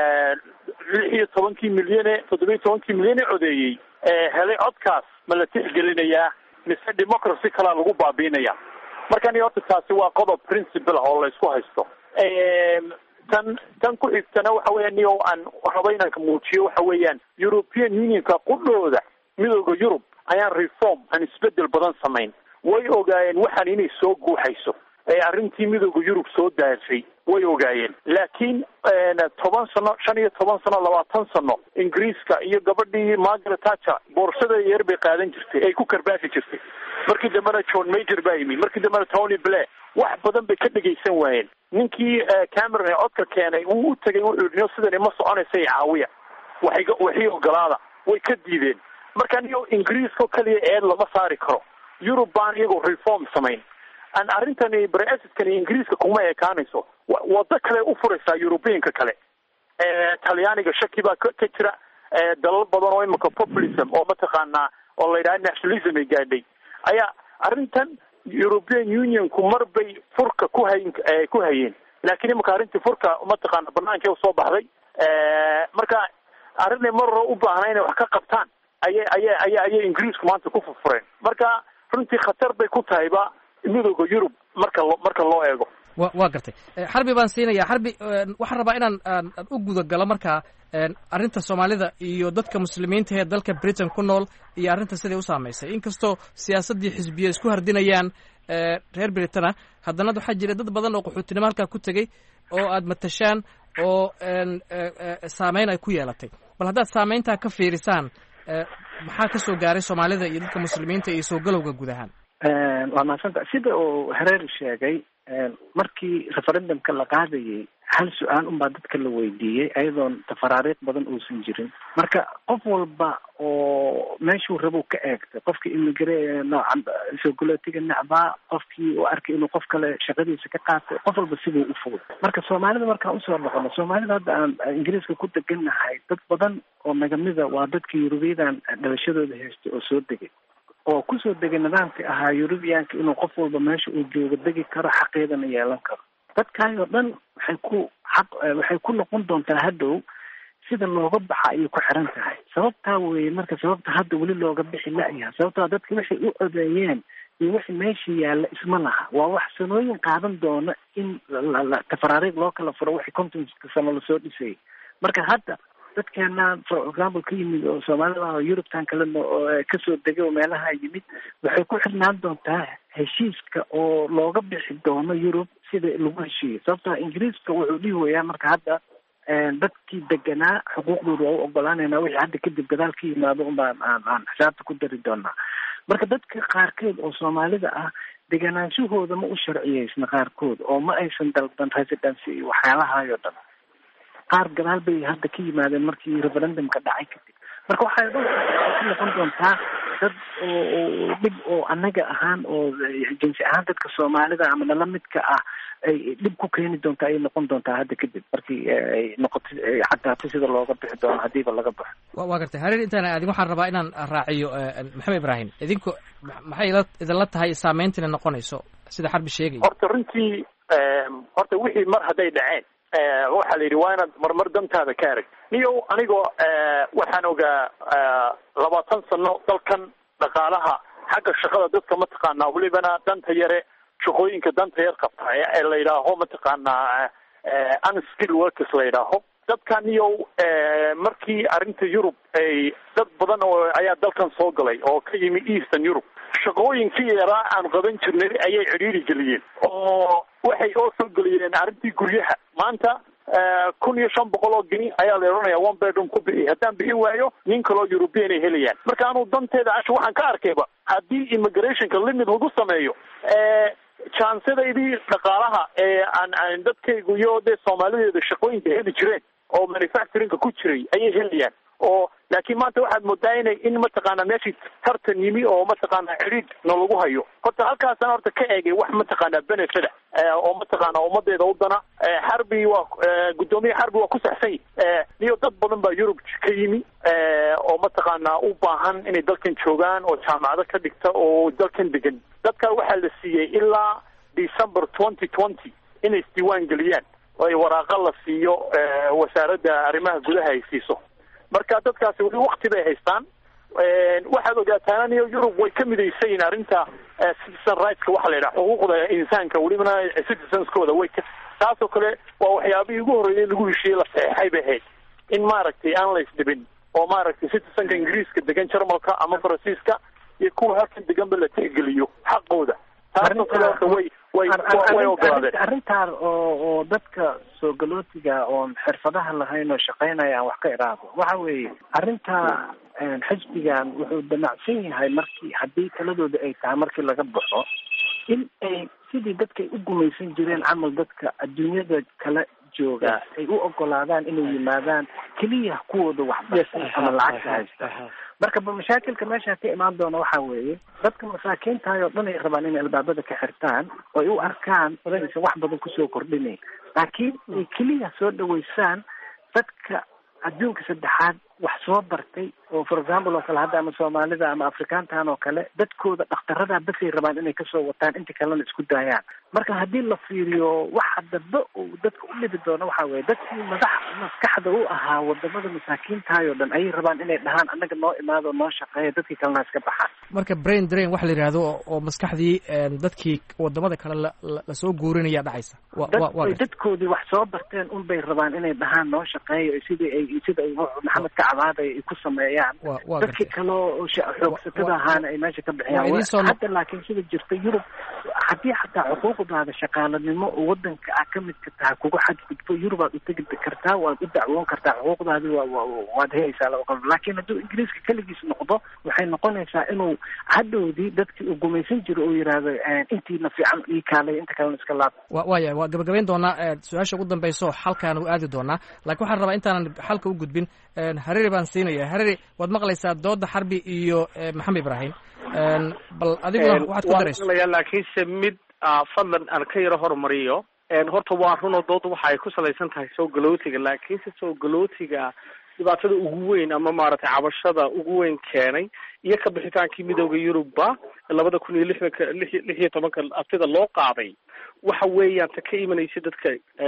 lix iyo tobankii milyane toddoba iyo tobankii milyane codeeyey helay codkaas ma la tixgelinayaa mise democracy kalaa lagu baabiinaya marka ni horta taasi waa qodob principle ah oo la isku haysto tan tan ku xigtana waxa weeyaan niyo aan rabo inaan ka muujiyo waxa weeyaan European Unionka qudhooda midowga Yurub ayaan reform aan isbedel badan samayn way ogaayeen waxaan inay soo guuxayso ee arrintii midowga Yurub soo daafay way ogaayeen laakiin toban sano shan iyo toban sano labaatan sano Ingiriiska iyo gabadhii Margaret Thatcher boorsada yar bay qaadan jirtay ay ku karbaafi jirtay markii dambena John Major baa yimi markii dambena Tony Blair wax badan bay ka dhageysan waayeen ninkii Cameron ee codka keenay uu u tagay wuxuu yidhi sidani ma soconaysay caawiya waxay waxay ogolaada way ka diideen marka niyo Ingiriiska kaliya eed lama saari karo Europe baan iyagoo reform samayn aan arrintani Brexit-kani Ingiriiska kuma ekaanayso wada kale u furaysaa European-ka kale ee Talyaaniga shaki baa ka jira dalal badan oo imika populism oo mataqaanaa oo la yiraahdo nationalism ay gaadhay ayaa arrintan European Union ku marbay furka ku hayn ku hayeen laakiin imika arrintii furka mataqaanaa banaanka soo baxday ee marka arrinay mar u baahnaa inay wax ka qabtaan ayay ayay ayay Ingiriisku maanta ku furfureen marka runtii khatar bay ku tahayba midowga Yurub marka marka loo eego wa waa gartay xarbi baan siinaya xarbi waxaan rabaa inaan u guda galo marka arrinta Soomaalida iyo dadka muslimiinta ee dalka Britain ku nool iyo arrinta sidii u saameysay inkastoo siyaasadii xisbiye isku hardinayaan reer Britain haddana waxa jira dad badan oo qaxootinimo halka ku tagay oo aad matashaan oo saameyn ay ku yeelatay bal haddaad saameynta ka fiirisaan maxaa ka soo gaaray soomaalida iyo dadka muslimiinta iyo soo galowga guud ahaan waa mahadsanta sida uu Hareeri sheegay markii referendumka la qaadayay hal su-aal unbaa dadka la weydiiyey ayadoon tafaraariiq badan uusan jirin marka qof walba oo meeshuu rabo ka eegtay qofkii imigre noocan soo galootiga nacbaa qofkii u arkay inuu qof kale shaqadiisa ka qaatay qof walba siduu u fogay marka soomaalida markaan usoo noqono soomaalida hadda aan ingiriiska ku degannahay dad badan oo nagamida waa dadka yurubiyadan dhalashadooda haystay oo soo degay oo kusoo degay nidaamka ahaa yurubiyaanka inuu qof walba meesha uu joogo degi karo xaqeedana yeelan karo dadkaayoo dhan waxay ku xaq waxay ku noqon doontaa hadhow sida looga baxa ayay ku xiran tahay sababtaa weeye marka sababta hadda weli looga bixi la-yaha sababtaa dadka waxay u codeeyeen iyo wixii meesha yaalla isma laha waa wax sanooyin qaadan doona in tafaraariiq loo kala furo wixii kontonka sano lasoo dhisayay marka hadda dadkeena for example ka yimid oo soomaalida oo yurubtan kalena oo kasoo degay oo meelaha yimid waxay ku xirnaan doontaa heshiiska oo looga bixi doono yurub sida lagu heshiiyey sababta ingiriiska wuxuu dhihi wayaa marka hadda dadkii deganaa xuquuqdooda waa u ogolaanayna wixii hadda kadib gadaal ka yimaado unbaan aan aan xisaabta ku dari doonaa marka dadka qaarkeed oo soomaalida ah deganaanshahooda ma u sharciyeysna qaarkood oo ma aysan dalban residency iyo waxyaalahaayoo dhan qaar gadaal bay hadda ka yimaadeen markii referendumka dhacay kadib marka waxay ku noqon doontaa dad oo dhib oo annaga ahaan oo jinsi ahaan dadka soomaalida ama nala midka ah ay dhib ku keeni doontaa ay noqon doontaa hadda kadib markii ay noqoto xataa sida looga bixi doono hadiiba laga baxo waa gartay hareer intaan adin waxaan rabaa inaan raaciyo maxamed ibraahim idinku maxay idinla tahay saameyntina noqonayso sida xarbi sheegay horta runtii horta wixii mar hadday dhaceen waxaa la yidhi waa inaad marmar dantaada ka arag niyo anigoo waxaan ogaa labaatan sano dalkan dhaqaalaha xagga shaqada dadka mataqaanaa welibana danta yare shaqooyinka danta yar qabta ee la yidhaaho mataqaanaa unskill workers la yidhaaho dadka niyo markii arrinta Yurub ay dad badan oo ayaa dalkan soo galay oo ka yimi Eastern Europe shaqooyinkii yaraa aan qaban jirnay ayay cidhiidhi geliyeen oo waxay oo soo geliyeen arrintii guryaha maanta kun iyo shan boqol oo geni ayaa la oranayaa one bedroom ku bixi haddaan bixin waayo nin kaloo European ay helayaan marka anuu danteeda casho waxaan ka arkayba haddii immigrationka limit lagu sameeyo chancedaydii dhaqaalaha ee aan aan dadkaygu iyo dee soomaalideeda shaqooyinka heli jireen oo manufacturingka ku jiray ayay helayaan oo laakiin maanta waxaad moodaa inay in mataqaanaa meeshii tartan yimi oo mataqaanaa cidhiid na lagu hayo horta halkaasaan horta ka eegay wax mataqaanaa benefit oo mataqaanaa ummadeeda u dana xarbi waa guddoomiye xarbi waa ku saxsan iyo dad badan baa Yurub ka yimi oo mataqaanaa u baahan inay dalkan joogaan oo jaamacado ka dhigta oo dalkan degan dadka waxaa la siiyey ilaa December twenty twenty inay isdiiwaan geliyaan oo ay waraaqa la siiyo wasaaradda arrimaha gudaha ay siiso marka dadkaasi weli waqti bay haystaan waxaad ogaataan iyo Yurub way ka midaysan yihiin arrinta citizen rights-ka waxa la yidhaha xuquuqda insaanka welibana citizenskooda way ka taasoo kale waa waxyaabihii ugu horreeyay lagu heshiiyey la saxeexay bay ahayd in maaragtay aan la isdhibin oo maaragtay citizenka ingiriiska degan jarmalka ama faransiiska iyo kuwa halkan deganba la tixgeliyo xaqooda taasoo kale horta way way way ogolaadeen arrintaan oo oo dadka soo galootiga oon xirfadaha lahayn oo shaqaynaya aan wax ka iraado waxa weeye arrinta xisbigan wuxuu damacsan yahay markii haddii taladooda ay tahay markii laga baxo in ay sidii dadkay u gumaysan jireen camal dadka adduunyada kala jooga ay u ogolaadaan inay yimaadaan keliya kuwooda waxbarsan ama lacagta haysta marka ba mashaakilka meesha ka imaan doona waxa weeye dadka masaakiintaay oo dhan ay rabaan inay albaabada ka xirtaan oo ay u arkaan inaysan wax badan kusoo kordhinayn laakiin ay keliya soo dhaweysaan dadka adduunka saddexaad wax soo bartay oo for example oo kale hadda ama soomaalida ama afrikaantan oo kale dadkooda dhakhtarada basay rabaan inay kasoo wataan inta kalena isku daayaan marka haddii la fiiriyo waxa dambe uu dadka u dhibi doono waxa weeye dadkii madax maskaxda u ahaa wadamada masaakiintaay oo dhan ayay rabaan inay dhahaan annaga noo imaado noo shaqeeya dadkii kalena iska baxaan marka brain drain waxa la yidhaahdo oo maskaxdii dadkii wadamada kale lasoo guurinaya dhacaysa dadkoodii wax soo barteen unbay rabaan inay dhahaan noo shaqeeyo sidii ay sida ay maxamed ka cabaada ay ku sameeyaan dadkii kale oo xoogsatada ahaana ay meesha ka bixiyaan hadda laakiin sida jirta Yurub haddii xataa xuquuqdaada shaqaalanimo oo wadanka ah ka mid ka tahay kugu xadgudbo Yurub aad u tegi kartaa waad u dacwoon kartaa xuquuqdaadi waad helaysaa laakiin hadduu ingiriiska kaligiis noqdo waxay noqonaysaa inuu hadhowdii dadkii uu gumaysan jiro oo yidhaahdo intiina fiican ii kaalay inta kalena iska laab waaya waa gabagabayn doonaa su-aasha ugu dambayso xalkaan u aadi doonaa laakiin waxaan rabaa intaanan xalka u gudbin hariri baan siinaya hariri waad maqlaysaa dooda xarbi iyo maxamed ibraahim bal adiguna waxaad ku darayso laakiinse mid fadlan aan ka yaro horumariyo horta waa runoo dooda waxa ay ku salaysan tahay soo galootiga laakiinse soo galootiga dhibaatada ugu weyn ama maaragtay cabashada ugu weyn keenay iyo ka bixitaankii midooda Yurubba labada kun iyo lixdanka lix iyo tobanka abtida loo qaaday waxa weeyaan ta ka imanaysa dadka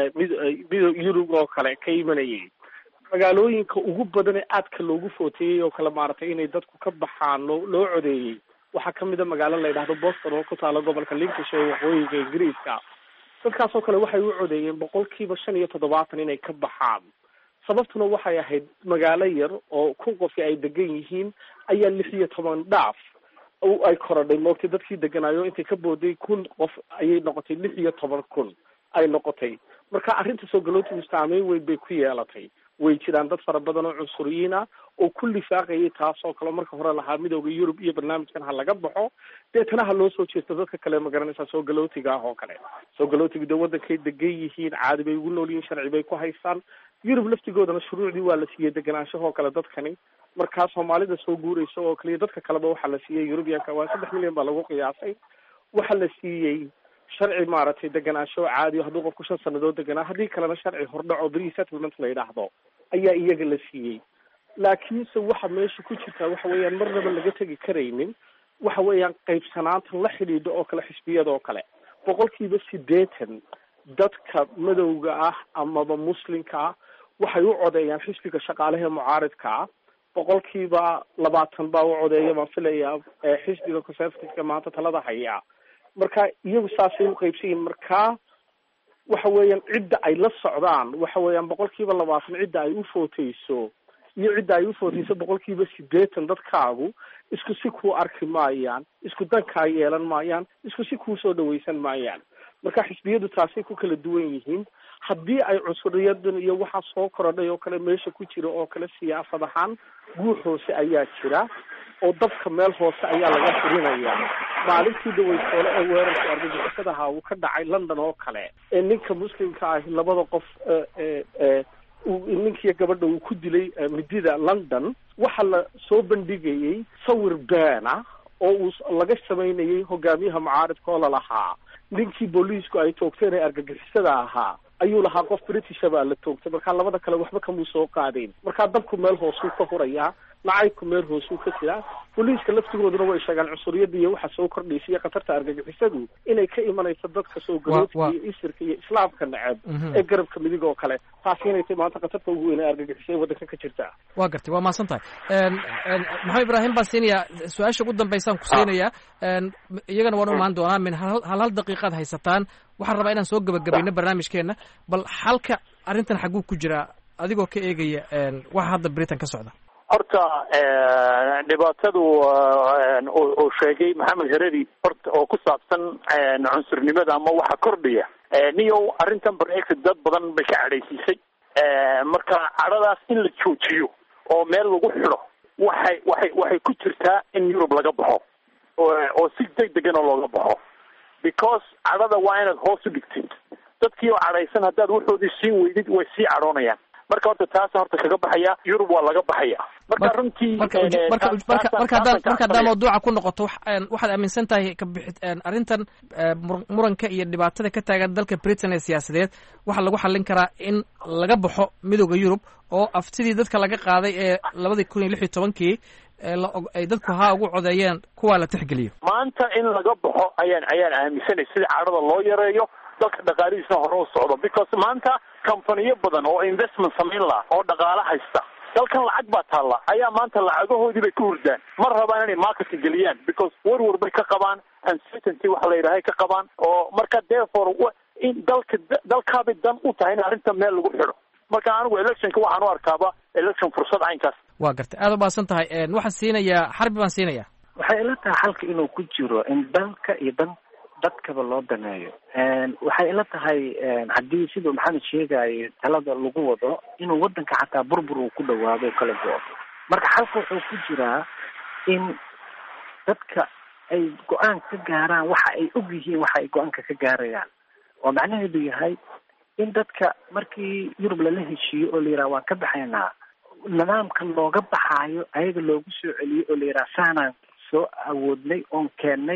midooda Yurub oo kale ka imanayay magaalooyinka ugu badan ee aadka loogu footeeyey oo kale maaragtay inay dadku ka baxaan loo loo codeeyey waxaa kamid a magaalo la yidhaahdo Boston oo ku taala gobolka Lincolnshire waqooyiga Ingiriiska dadkaas oo kale waxay u codeeyeen boqolkiiba shan iyo toddobaatan inay ka baxaan sababtuna waxay ahayd magaalo yar oo kun qof ay degan yihiin ayaa lix iyo toban dhaaf oo ay korodhay moogtay dadkii deganaayo intay ka booday kun qof ayay noqotay lix iyo toban kun ay noqotay marka arrinta soo galootigu saameyn weyn bay ku yeelatay way jiraan dad fara badan oo cunsuriyiin ah oo ku lifaaqayay taasoo kale marka hore lahaa midooda Yurub iyo barnaamijkan ha laga baxo deetana ha loo soo jeesto dadka kale magaranaysa soo galootiga ah oo kale soo galootiga de wadankay degan yihiin caadi bay ugu nool yihiin sharci bay ku haystaan Yurub laftigoodana shuruucdii waa la siiyey deganaanshaha oo kale dadkani markaa Soomaalida soo guuraysa oo kaliya dadka kaleba waxaa la siiyey Yurubiyanka waa saddex milyan baa lagu qiyaasay waxaa la siiyey sharci maaragtay deganaansho caadi hadduu qofku shan sanadood deganaa haddii kalena sharci hordhaco pre-settlement la yidhaahdo ayaa iyaga la siiyey laakiinse waxa meesha ku jirtaa waxa weeyaan marnaba laga tegi karaynin waxa weeyaan qaybsanaanta la xidhiidho oo kale xisbiyada oo kale boqolkiiba siddeetan dadka madowga ah amaba muslimka ah waxay u codeeyaan xisbiga shaqaalaha mucaaridka ah boqolkiiba labaatan baa u codeeya baan filayaa xisbiga conservative-ka maanta talada haya marka iyagu saasay u qaybsan yihiin markaa waxa weeyaan cidda ay la socdaan waxa weeyaan boqolkiiba labaatan cidda ay u footeyso iyo cidda ay u footeyso boqolkiiba siddeetan dadkaagu isku si kuu arki maayaan isku dankaa yeelan maayaan isku si kuu soo dhawaysan maayaan marka xisbiyadu taasay ku kala duwan yihiin haddii ay cusuriyadan iyo waxaa soo korodhay oo kale meesha ku jira oo kale siyaasad ahaan guux hoose ayaa jira oo dabka meel hoose ayaa laga furinayaa maalintii dawaysoole ee weerarka argagixisadaha uu ka dhacay London oo kale ee ninka muslimka ah labada qof ee ee ninkiiyo gabadha uu ku dilay midida London waxa la soo bandhigayay sawir beena oo uu laga sameynayay hogaamiyaha mucaaridka oo lalahaa ninkii booliisku ay toogteen ee argagixisada ahaa ayuu lahaa qof British baa la toogtay marka labada kale waxba kama soo qaadeen marka dabku meel hoos uu ka hurayaa nacaybku meel hoos uu ka jiraa booliiska laftigooduna way sheegaan cunsuriyada iyo waxa soo kordhaysay qatarta argagixisadu inay ka imanayso dadka soo galootiga iyo isirka iyo islaamka nacab ee garabka midig oo kale taasi inay tahay maanta qatarta ugu weyn ee argagixisada wadanka ka jirta waa gartay waa maasan tahay maxamed ibraahim baan siinaya su-aasha ugu dambaysaan ku siinaya iyagana waan u imaan doonaa min hal hal daqiiqaad haysataan waxaan rabaa inaan soo gabagabayno barnaamijkeena bal xalka arrintan xaguu ku jiraa adigoo ka eegaya waxa hadda Britain ka socda horta dhibaatadu uu sheegay maxamed hereri horta oo ku saabsan cunsurnimada ama waxa kordhiya niyo arrintan Brexit dad badan bay ka cadhaysiisay marka cadhadaas in la joojiyo oo meel lagu xidho waxay waxay waxay ku jirtaa in Europe laga baxo oo si degdegan oo looga baxo because cadhada waa inaad hoos u dhigtid dadkii oo cadhaysan haddaad wuxoodii siin weydid way sii cadhoonayaan marka horta taas horta kaga baxaya Yurub waa laga baxaya marka runtii marka marka marka marka daa mawduuca ku noqoto waxaad aaminsan tahay ka bixid arrintan muranka iyo dhibaatada ka taagan dalka Britain ee siyaasadeed waxa lagu xallin karaa in laga baxo midowga Yurub oo aftidii dadka laga qaaday ee labada kun iyo lix iyo tobankii ay dadku haa ugu codeeyeen kuwa la tixgeliyo maanta in laga baxo ayaan ayaan aaminsanay sida cadhada loo yareeyo dalka dhaqaalihiisa hore u socdo because maanta companiyo badan oo investment samayn laha oo dhaqaale haysta dalkan lacag baa taalla ayaa maanta lacagahoodii bay ka hurdaan ma rabaan inay marketing geliyaan because warwar bay ka qabaan uncertainty waxa la yidhahay ka qabaan oo marka therefore in dalka dalkaabay dan u tahay in arrinta meel lagu xidho marka anigu electionka waxaan u arkaaba election fursad caynkaas. waa gartay aad u baasan tahay waxaan siinayaa xarbi baan siinayaa. waxay ila tahay xalka inuu ku jiro in dalka iyo dan dadkaba loo daneeyo. waxay ila tahay haddii siduu maxamed sheegaayo talada lagu wado inuu wadanka xataa burbur uu ku dhawaado kala go-o. marka xalka wuxuu ku jiraa in dadka ay go-aan ka gaaraan waxa ay og yihiin waxa ay go-aanka ka gaarayaan, oo macnaheedu yahay in dadka markii yurub lala heshiiyo oo la yidhaha waan ka baxaynaa, nidaamka looga baxaayo ayaga loogu soo celiyo oo la yidhaha saanaan soo awoodnay oon keennay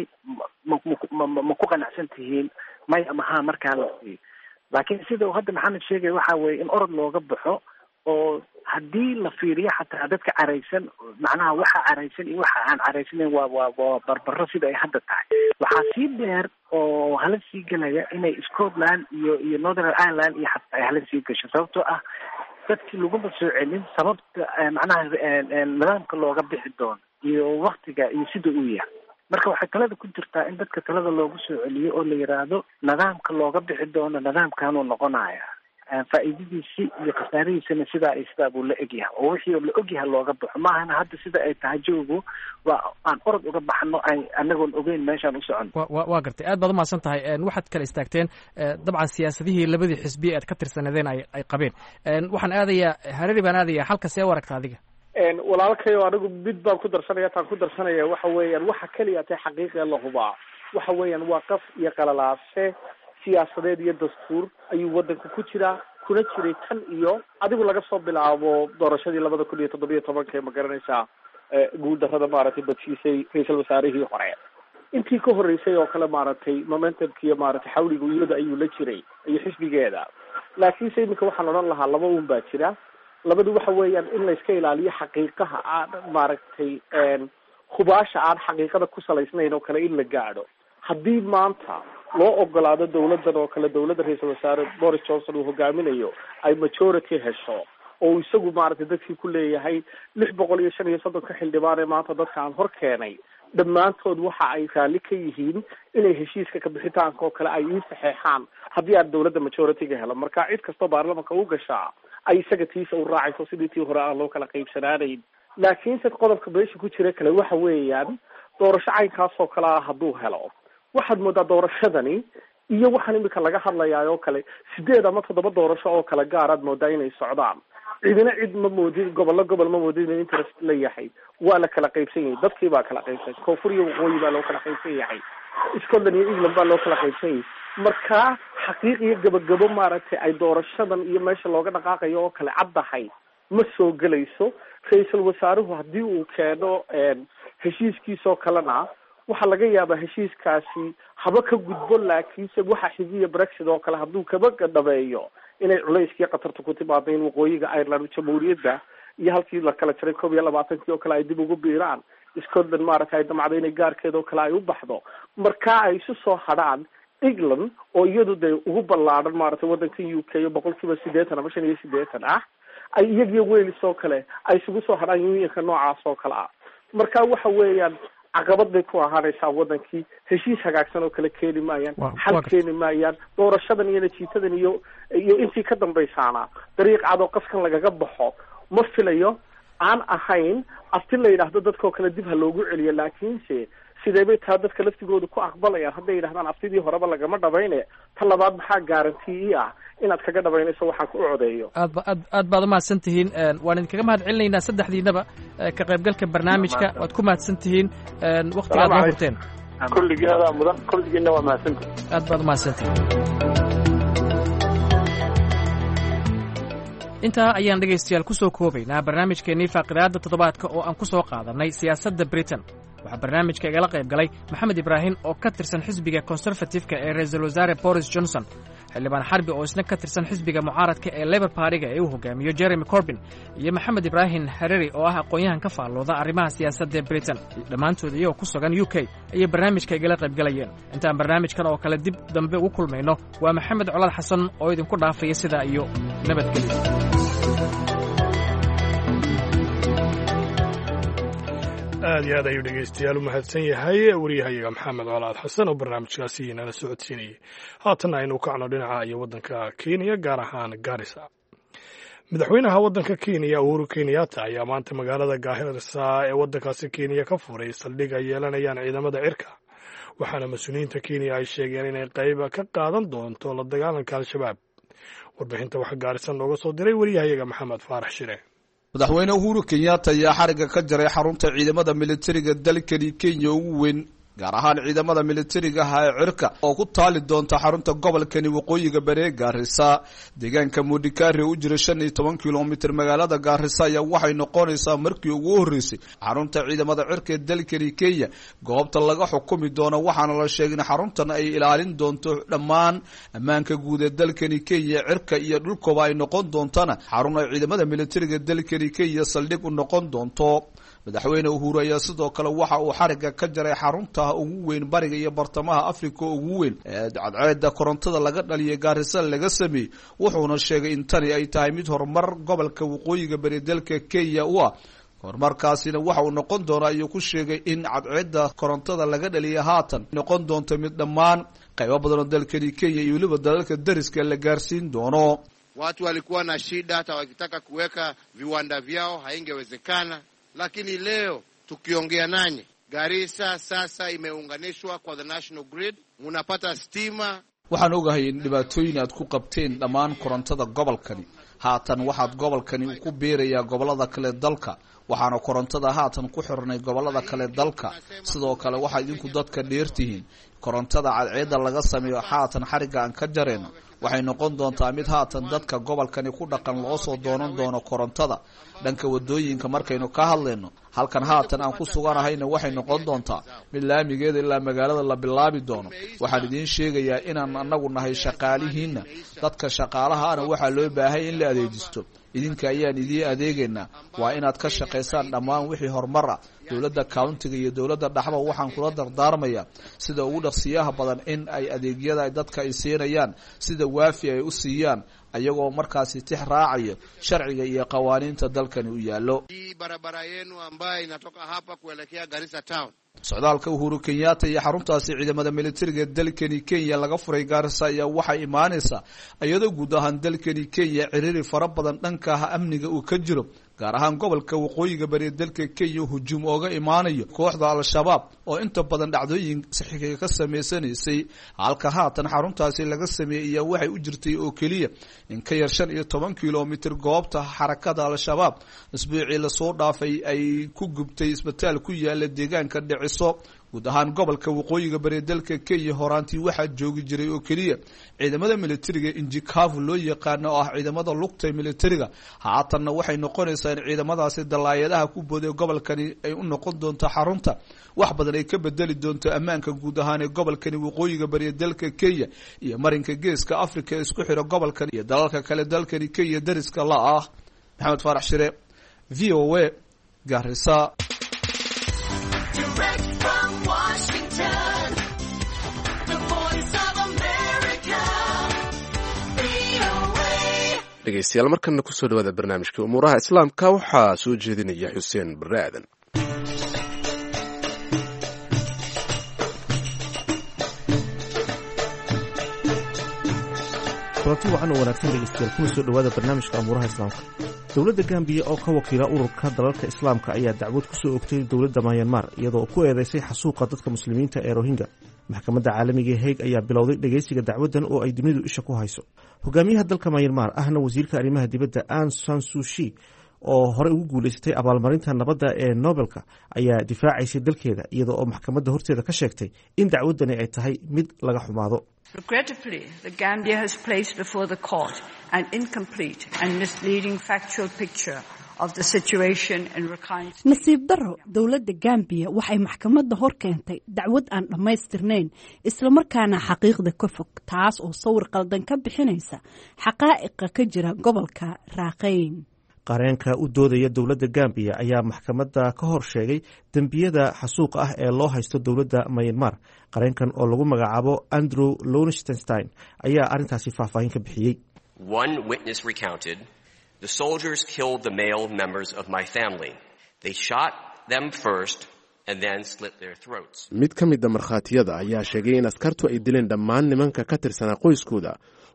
ma ku qanacsan tihiin may ama haa markaa la siiyo. laakiin sida uu hadda maxamed sheegay waxa weeye in orod looga baxo, oo haddii la fiiriyo xataa dadka caraysan, macnaha waxa caraysan iyo waxa aan caraysanayn waa waa waa barbaro sida ay hadda tahay. waxaa sii dheer oo hala sii gelaya inay Scotland iyo iyo Northern Ireland iyo xataa ay hala sii gasho, sababtoo ah dadkii laguma soo celin sababta macnaha nidaamka looga bixi doono iyo waktiga iyo sida uu yahay. marka waxay talada ku jirtaa in dadka talada loogu soo celiyo oo la yiraahdo nidaamka looga bixi doono nidaamkaanuu noqonaya, faa'iidadiisi iyo khasaarihiisana sidaa ay sidaa buu la egyahay, oo wixii la ogyahay looga baxo. maahana hadda sida ay tahay joogu waa aan orod uga baxno ay anagoon ogeyn meeshaan u socono. wa waa gartay aad baad umahadsan tahay. waxaad kala istaagteen dabcan siyaasadihii labadii xisbi aad ka tirsanadeen ay ay qabeen. waxaan aadayaa harari baan aadayaa halka see u aragta adiga? walaalkayo anigu mid baan ku darsanaya taan ku darsanaya waxa weeyaan waxa keliya tahay xaqiiqa la hubaa waxa weeyaan waa qaf iyo qalalaase siyaasadeed iyo dastuur ayuu wadanka ku jiraa, kuna jiray tan iyo adigu laga soo bilaabo doorashadii labada kun iyo toddobiyo tobanka ma garanaysaa guul darrada maaragtay badsiisay ra-iisul wasaarihii hore. intii ka horreysay oo kale maaragtay momentumkiiyo maaragtay xawliga iyada ayuu la jiray iyo xisbigeeda. laakiinse iminka waxaan odhan lahaa laba un baa jira. labadu waxa weeyaan in la iska ilaaliyo xaqiiqaha aan maaragtay hubaasha aan xaqiiqada ku salaysnayn oo kale in la gaadho. haddii maanta loo ogolaado dawladdan oo kale dawladda ra-iisul wasaare Boris Johnson uu hogaaminayo ay majority hesho oo isagu maaragtay dadkii ku leeyahay lix boqol iyo shan iyo soddonka xildhibaan ee maanta dadka aan hor keenay dhammaantood waxa ay raalli ka yihiin inay heshiiska ka bixitaanka oo kale ay ii saxeexaan haddii aan dawladda majority-ga helo. marka cid kastoo baarlamanka u gashaa ay isaga tiisa u raacayso sidii tii hore aan loo kala qaybsanaanayn. laakiinse qodobka meesha ku jira kale waxa weeyaan doorasho caynkaasoo kale ah hadduu helo, waxaad moodaa doorashadani iyo waxaan imika laga hadlayaa oo kale sideed ama toddoba doorasho oo kale gaaraad moodaa inay socdaan. cidina cid ma moodin, gobollo gobol ma moodin in interest la yahay. waa la kala qaybsan yahay, dadkii baa kala qaybsan, koonfur iyo waqooyi baa loo kala qaybsan yahay, Scotland iyo England baa loo kala qaybsan yahay. marka xaqiiq iyo gabagabo maaragtay ay doorashadan iyo meesha looga dhaqaaqayo oo kale caddahay ma soo gelayso. ra-iisul wasaaruhu haddii uu keeno heshiiskiisoo kalena waxaa laga yaabaa heshiiskaasi haba ka gudbo, laakiinse waxa xigiya Brexit oo kale hadduu kaba dhabeeyo inay culayskii qatarta ku timaado in waqooyiga Ireland jamhuuriyadda iyo halkii la kala jiray koob iyo labaatankii oo kale ay dib ugu biiraan, Scotland maaragtay ay damacdo inay gaarkeeda oo kale ay u baxdo. marka ay isu soo hadhaan England oo iyadu dee ugu ballaadhan maaragtay waddanka U K iyo boqolkiiba siddeetan ama shan iyo siddeetan ah, ay iyagiyo Wales oo kale ay isugu soo hadhaan unionka noocaas oo kale ah. marka waxa weeyaan caqabad bay ku ahaanaysaa wadankii, heshiis hagaagsan oo kale keeni maayaan, xal keeni maayaan. doorashadan iyo natiijadan iyo iyo intii ka dambaysaana dariiq cad oo qaskan lagaga baxo ma filayo, aan ahayn afti la yidhaahdo dadkoo kale dib ha loogu celiyo. laakiinse sidee bay taa dadka laftigooda ku aqbalayaan hadday yidhahdaan aftidii horeba lagama dhabayne ta labaad maxaa garantii ah inaad kaga dhabaynayso waxaan ku codeeyo. aad ba aad aad baad umahadsan tihiin. waan idinkaga mahad celinaynaa saddexdiinaba ka qaybgalka barnaamijka. waad ku mahadsan tihiin waktigaad noo hurteen. kulligeeda mudan kulligiina waa mahadsantihin. aad baad umahadsan tihiin. intaa ayaan dhegaystayaal ku soo koobaynaa barnaamijkeennii faaqidaadda toddobaadka oo aan ku soo qaadanay siyaasadda Britain. waxaa barnaamijka igala qayb galay maxamed ibraahim oo ka tirsan xisbiga conservative-ka ee ra-iisul wasaare Boris Johnson, xildhibaan xarbi oo isna ka tirsan xisbiga mucaaradka ee Labour Party-ga ee uu hogaamiyo Jeremy Corbyn, iyo maxamed ibraahim harari oo ah aqoon-yahan ka faallooda arrimaha siyaasadda Britain. dhammaantood iyagoo ku sugan U K ayay barnaamijka igala qayb galayeen. intaan barnaamijkan oo kale dib dambe ugu kulmayno waa maxamed colaad xasan oo idinku dhaafaya sidaa iyo nabadgelyo. aad iyo aad ayuu dhegaystayaal u mahadsan yahay wariyahayaga maxamed colaad xasan oo barnaamijkaasi inala socodsiinayay. haatan aynu kacno dhinaca iyo waddanka Kenya, gaar ahaan Garissa. madaxweynaha waddanka kenya uhuru kenyatta ayaa maanta magaalada gaarisa ee waddankaasi kenya ka furay saldhig ay yeelanayaan ciidamada cirka waxaana mas-uuliyiinta kenya ay sheegeen inay qayb ka qaadan doonto la dagaalanka al-shabaab. warbixinta waxaa gaarisa nooga soo diray wariyahayaga maxamed faarax shire. madaxweyne uhuru kenyatta ayaa xariga ka jaray xarunta ciidamada militariga dalkani kenya ugu weyn, gaar ahaan ciidamada militariga ah ee cirka oo ku taali doonta xarunta gobolkani waqooyiga bari Gaarisa. deegaanka Mudikari u jira shan iyo toban kiiloomitir magaalada Gaarisa ayaa waxay noqonaysaa markii ugu horeysay xarunta ciidamada cirka ee dalkani Kenya goobta laga xukumi doono, waxaana la sheegay in xaruntan ay ilaalin doonto dhammaan ammaanka guud ee dalkani Kenya. cirka iyo dhulkooda ay noqon doontana xarun ay ciidamada militariga dalkani Kenya saldhig u noqon doonto. madaxweyne uhuru ayaa sidoo kale waxa uu xariga ka jaray xarunta ugu weyn bariga iyo bartamaha Afrika ugu weyn ee cadceeda korontada laga dhaliyay Gaarisa laga sameeyay, wuxuuna sheegay in tani ay tahay mid horumar gobolka waqooyiga bari dalka Kenya u ah. horumarkaasina waxa uu noqon doonaa ayuu ku sheegay in cadceeda korontada laga dhaliyay haatan noqon doonto mid dhammaan qaybo badan oo dalkani Kenya iyo waliba dalalka dariska la gaarsiin doono. watu walikuwa na shida, hata wakitaka kuweka viwanda vyao haingewezekana, lakini leo tukiongea nanyi Garissa sasa imeunganishwa kwa the national grid, munapata stima. waxaan ogahay in dhibaatooyin aad ku qabteen dhammaan korontada gobolkani, haatan waxaad gobolkani ku beerayaa gobolada kale dalka, waxaana korontada haatan ku xirnay gobolada kale dalka. sidoo kale waxa idinku dadka dheertihiin korontada cadceeda laga sameeyo haatan xariga aan ka jareyno waxay noqon doontaa mid haatan dadka gobolkani ku dhaqan loo soo doonan doono korontada. dhanka wadooyinka markaynu ka hadlayno, halkan haatan aan ku suganahayna waxay noqon doontaa mid laamigeeda ilaa magaalada la bilaabi doono. waxaan idiin sheegayaa inaan anagu nahay shaqaalihiina, dadka shaqaalahana waxaa loo baahay in la adeejisto. idinka ayaan idiin adeegaynaa, waa inaad ka shaqaysaan dhammaan wixii horumar ah. dowladda countiga iyo dowladda dhaxba waxaan kula dardaarmayaa sida ugu dhaqsiyaha badan in ay adeegyada ay dadka ay siinayaan sida waafi ay u siiyaan, ayagoo markaasi tix raacaya sharciga iyo qawaaniinta dalkani u yaallo. barabara yenu ambayo inatoka hapa kuelekea Garissa town. socdaalka uhuru kenyatta iyo xaruntaasi ciidamada militariga dalkani Kenya laga furay Gaarisa ayaa waxay imaanaysaa iyadoo guud ahaan dalkani Kenya ciriiri fara badan dhanka amniga uu ka jiro, gaar ahaan gobolka waqooyiga bari dalka Kenya hujum ooga imaanayo kooxda al-shabaab oo inta badan dhacdooyin saxiixiga ka sameysanaysay. halka haatan xaruntaasi laga sameeyay waxay u jirtay oo kaliya in ka yar shan iyo toban kiiloomitir goobta xarakada al-shabaab isbuucii la soo dhaafay ay ku gubtay isbitaal ku yaala deegaanka Dhiciso. guud ahaan gobolka waqooyiga bari dalka Kenya horaantii waxaa joogi jiray oo kaliya ciidamada militariga injikavu loo yaqaano oo ah ciidamada lugta militariga. haatanna waxay noqonaysaa in ciidamadaasi dalaayadaha ku booday gobolkani ay u noqon doonto xarunta wax badan ay ka bedeli doonto ammaanka guud ahaan ee gobolkani waqooyiga bari dalka Kenya iyo marinka geeska Afrika ee isku xira gobolkan iyo dalalka kale dalkani Kenya dariska la ah. maxamed faarax shire, V O A, Gaarisa. dhegeystayaal markana kusoo dhawaada barnaamijka umuuraha islaamka waxaa soo jeedinaya xuseen barre aadan. kulanti wacan oo wanaagsan dhegeystayaal kuna soo dhawaada barnaamijka umuuraha islaamka. dowladda gambiya oo ka wakiila ururka dalalka islaamka ayaa dacwad ku soo ogtay dowladda Myanmar iyadoo ku eedeysay xasuuqa dadka muslimiinta ee Rohingya. maxkamadda caalamiga ee Hague ayaa bilowday dhageysiga dacwadan oo ay dunidu isha ku hayso. hogaamiyaha dalka Myanmar ahna wasiirka arrimaha dibadda Aung San Suu Kyi oo hore ugu guuleystay abaalmarinta nabadda ee Nobelka ayaa difaacaysay dalkeeda iyadoo oo maxkamadda horteeda ka sheegtay in dacwadani ay tahay mid laga xumaado. Regrettably, the Gambia has placed before the court an incomplete and misleading factual picture of the situation in Rakhine. nasiib daro, dowladda Gambia waxay maxkamadda hor keentay dacwad aan dhammaystirnayn isla markaana xaqiiqda ka fog, taas oo sawir qaldan ka bixinaysa xaqaa'iqa ka jira gobolka Rakhine. qareenka u doodaya dowladda Gambia ayaa maxkamadda ka hor sheegay dembiyada xasuuqa ah ee loo haysto dowladda Myanmar. qareenkan oo lagu magacaabo Andrew Lowenstein ayaa arrintaasi faahfaahin ka bixiyey. One witness recounted, "The soldiers killed the male members of my family. They shot them first and then slit their throats." mid ka mid ah markhaatiyada ayaa sheegay in askartu ay dileen dhammaan nimanka ka tirsanaa qoyskooda,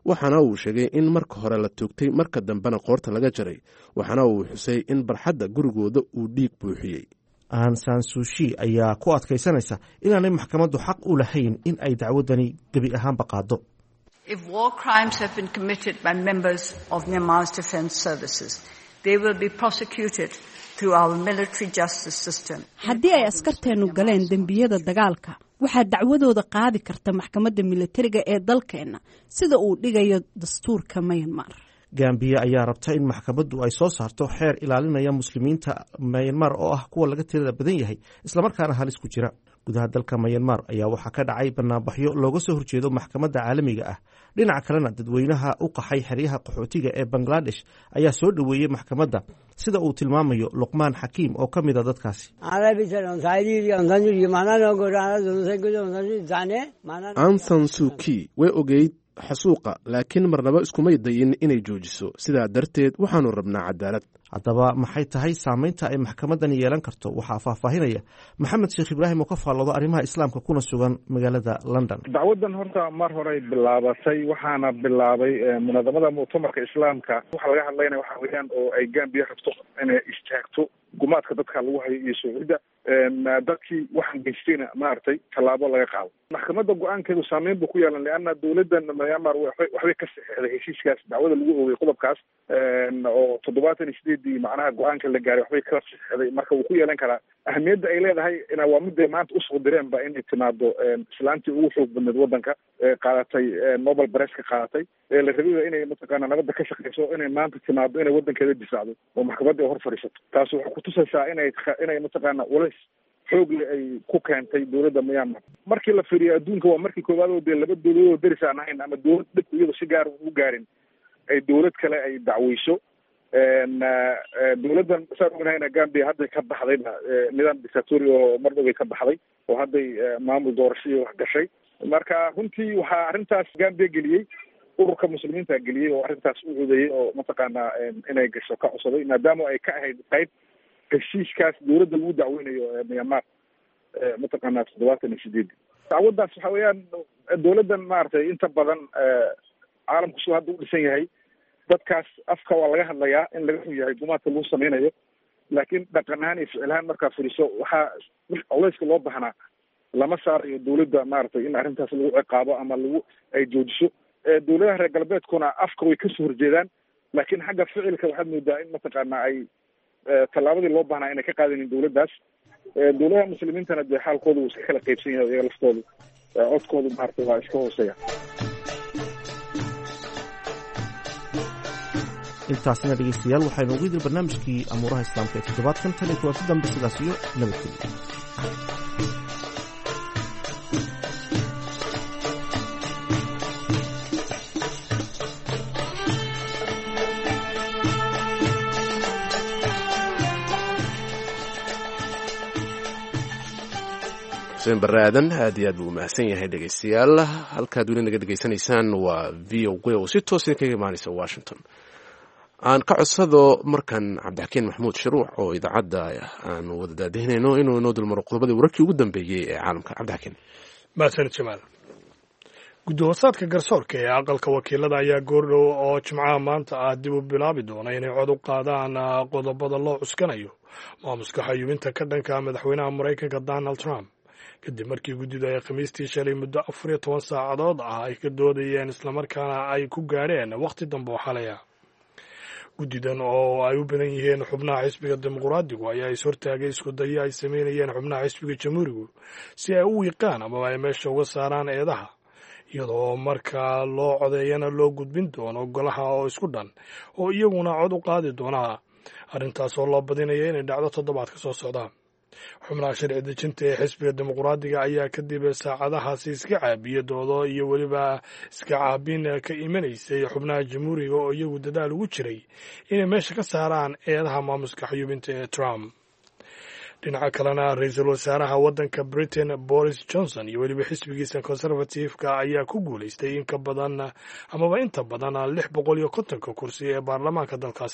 waxaana uu sheegay in marka hore la toogtay marka dambena qoorta laga jaray waxaana uu xusay in barxadda gurigooda uu dhiig buuxiyey. Aung San Suu Kyi ayaa ku adkaysanaysa inaanay maxkamaddu xaq u lahayn in ay dacwadani gebi ahaanba qaado. If war crimes have been committed by members of Myanmar's defense services, they will be prosecuted through our military justice system. Haddii ay askarteenu galeen dembiyada dagaalka, waxaa dacwadooda qaadi karta maxkamadda militariga ee dalkeena sida uu dhigayo dastuurka Myanmar. Gambiya ayaa rabta in maxkamaddu ay soo saarto xeer ilaalinaya muslimiinta Myanmar oo ah kuwa laga tirada badan yahay isla markaana halis ku jira. Gudaha dalka Myanmar ayaa waxaa ka dhacay banaanbaxyo looga soo horjeedo maxkamadda caalamiga ah. Dhinaca kalena dadweynaha u qaxay xeryaha qaxootiga ee Bangladesh ayaa soo dhaweeyay maxkamadda sida uu tilmaamayo Luqmaan Xakiim oo ka mid ah dadkaasi. Aung San Suu Kyi way ogeyd xasuuqa laakiin marnaba iskumay dayin inay joojiso sidaa darteed waxaanu rabnaa cadaalad. Haddaba maxay tahay saamaynta ay maxkamaddan yeelan karto waxaa faahfaahinaya Maxamed Sheekh Ibraahim oo ka faalloodo arrimaha islaamka kuna sugan magaalada London. dacwadan horta mar hore bilaabatay waxaana bilaabay munadamada mu'tamarka islaamka waxa laga hadlaynaya waxa weeyaan oo ay Gambia rabto inay istaagto gumaadka dadka lagu hayo iyo suucida dadkii waxaan geystayna maartay tallaabo laga qaado. maxkamadda go-aankeedu saameyn buu ku yeelan leanna dowladdan Myanmar waxbay ka saxeexday heshiiskaas dacwada lagu oogay qodobkaas oo toddobaatan iyo sideedii macnaha go-aanka la gaaray waxbay ka saxeexday marka wuu ku yeelan karaa ahmiyadda ay leedahay ina waa midday maanta usoo direenba inay timaado islaantii ugu xoog badneed waddanka qaadatay Nobel Prize-ka qaadatay la rabay inay mataqaana nabadda ka shaqeyso inay maanta timaado inay waddankeeda difaacdo oo maxkamadda hor fadhiisato taas waxay ku tusaysaa inay inay mataqaana walays xoog ay ku keentay dowladda Myanmar. markii la fiiriyo adduunka waa markii koowaad oo dee laba dowladood oo deris aan ahayn ama dowlad dhib iyadoo si gaar u gaarin ay dowlad kale ay dacweyso. dowladdan saan ognahayna Gambia hadday ka baxdayba nidaam dictatori oo mar dhoway ka baxday oo hadday maamul doorashadii wax gashay. marka runtii waxaa arrintaas Gambia geliyey ururka muslimiinta geliyey oo arrintaas u codeeyey oo mataqaanaa inay gasho ka codsaday maadaama ay ka ahayd qayb heshiiskaas dowladda lagu dacweynayo Myanmar mataqaanaa toddobaatan iyo sideed. dacwaddaas waxa weeyaan dowladdan maaragtay inta badan caalamku suu hadda u dhisan yahay dadkaas afka waa laga hadlayaa in laga xun yahay gumaadka lagu sameynayo laakiin dhaqan ahaan iyo ficil ahaan markaa firiso waxaa culeyska loo baahnaa lama saarayo dowladda maaragtay in arrintaas lagu ciqaabo ama lagu ay joojiso. dowladaha reer galbeedkuna afka way kasoo horjeedaan laakiin xagga ficilka waxaad moodaa in mataqaana ay tallaabadii loo baahnaa inay ka qaadanin dowladdaas. dowladaha muslimiintana dee xaalkooda wuu iska kala qaybsan yahay iyaga laftoodu codkoodu maaragtay waa iska hooseeya. intaasina dhegeystayaal waxaynu ugu idil barnaamijkii amuuraha islaamka ee toddobaadkan tan iyo kulanti dambe sidaas iyo nabadgelyo. xuseen barre aadan aad iyo aad buu umahadsan yahay dhegeystayaal halkaad weli naga dhegeysanaysaan waa v o a oo si toosa kaga imaanaysa Washington. aan ka codsado markan cabdixakiin maxamuud shuruuc oo idaacadda aan wada daadihinayno inuu inoo dulmaro qodobadii wararkii ugu dambeeyey ee caalamka. cabdixakiin mahadsan jamaal. guddi-hoosaadka garsoorka ee aqalka wakiilada ayaa goordhow oo jimcaha maanta ah dib u bilaabi doona inay cod u qaadaan qodobada loo cuskanayo maamuska xayuubinta ka dhanka madaxweynaha Maraykanka Donald Trump kadib markii guddidu ay khamiistii shalay muddo afar iyo toban saacadood ah ay ka doodayeen islamarkaana ay ku gaadheen wakhti dambe oo xalaya. guddidan oo ay u badan yihiin xubnaha xisbiga dimuqraadigu ayaa is hortaagay isku dayo ay sameynayeen xubnaha xisbiga jamhuurigu si ay u wiiqaan amaba ay meesha uga saaraan eedaha iyadoo markaa loo codeeyana loo gudbin doono golaha oo isku dhan oo iyaguna cod u qaadi doona arrintaas oo loo badinaya inay dhacdo toddobaadka soo socda. xubnaha sharci dejinta ee xisbiga dimuqraadiga ayaa kadib saacadahaasi iska caabiya doodo iyo weliba iska caabin ka imanaysay xubnaha jamhuuriga oo iyagu dadaal ugu jiray inay meesha ka saaraan eedaha maamuska xayuubinta ee Trump. dhinaca kalena ra-iisul wasaaraha waddanka Britain Boris Johnson iyo weliba xisbigiisa conservative-ka ayaa ku guulaystay in ka badan amaba inta badan lix boqol iyo kontonka kursi ee baarlamaanka dalkaasi.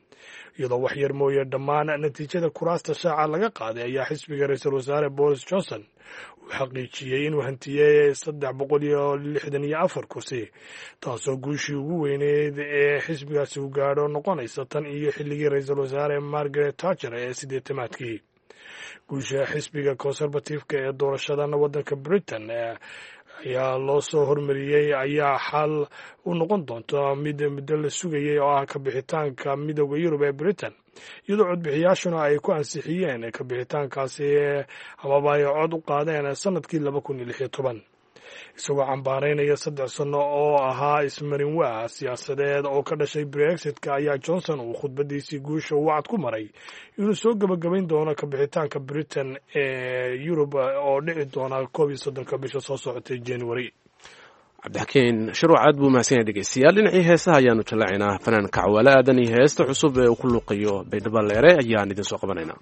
iyadoo wax yar mooye dhammaan natiijada kuraasta shaaca laga qaaday ayaa xisbiga ra-iisul wasaare boris johnson uu xaqiijiyey inuu hantiyey saddex boqol iyo lixdan iyo afar kursi taasoo guushii ugu weyneyd ee xisbigaasi uu gaadho noqonaysa tan iyo xilligii ra-iisul wasaare margaret thatcher ee siddeetamaadkii. guusha xisbiga conservative-ka ee doorashadan waddanka britain ayaa loo soo hormariyey ayaa xal u noqon doonta mid muddo la sugayay oo ah kabixitaanka midooda yurub ee britain, iyadoo codbixiyaashuna ay ku ansixiyeen kabixitaankaasi amaba ay cod u qaadeen sanadkii laba kun iyo lix iyo toban. isagoo cambaaraynaya saddex sano oo ahaa ismarin waa siyaasadeed oo ka dhashay brexitka ayaa johnson uu khudbadiisii guusha uu wacad ku maray inuu soo gebagabayn doono kabixitaanka britain ee yurub oo dhici doona koob iyo soddonka bisha soo socotay january. cabdixakiin shuruuc aad buu mahadsan yahay dhegeystayaal. dhinacii heesaha ayaanu jallaacinaa fanaanka cawaale aadan iyo heesta cusub ee uu ku luuqayo baydhabo leere ayaan idin soo qabanaynaa.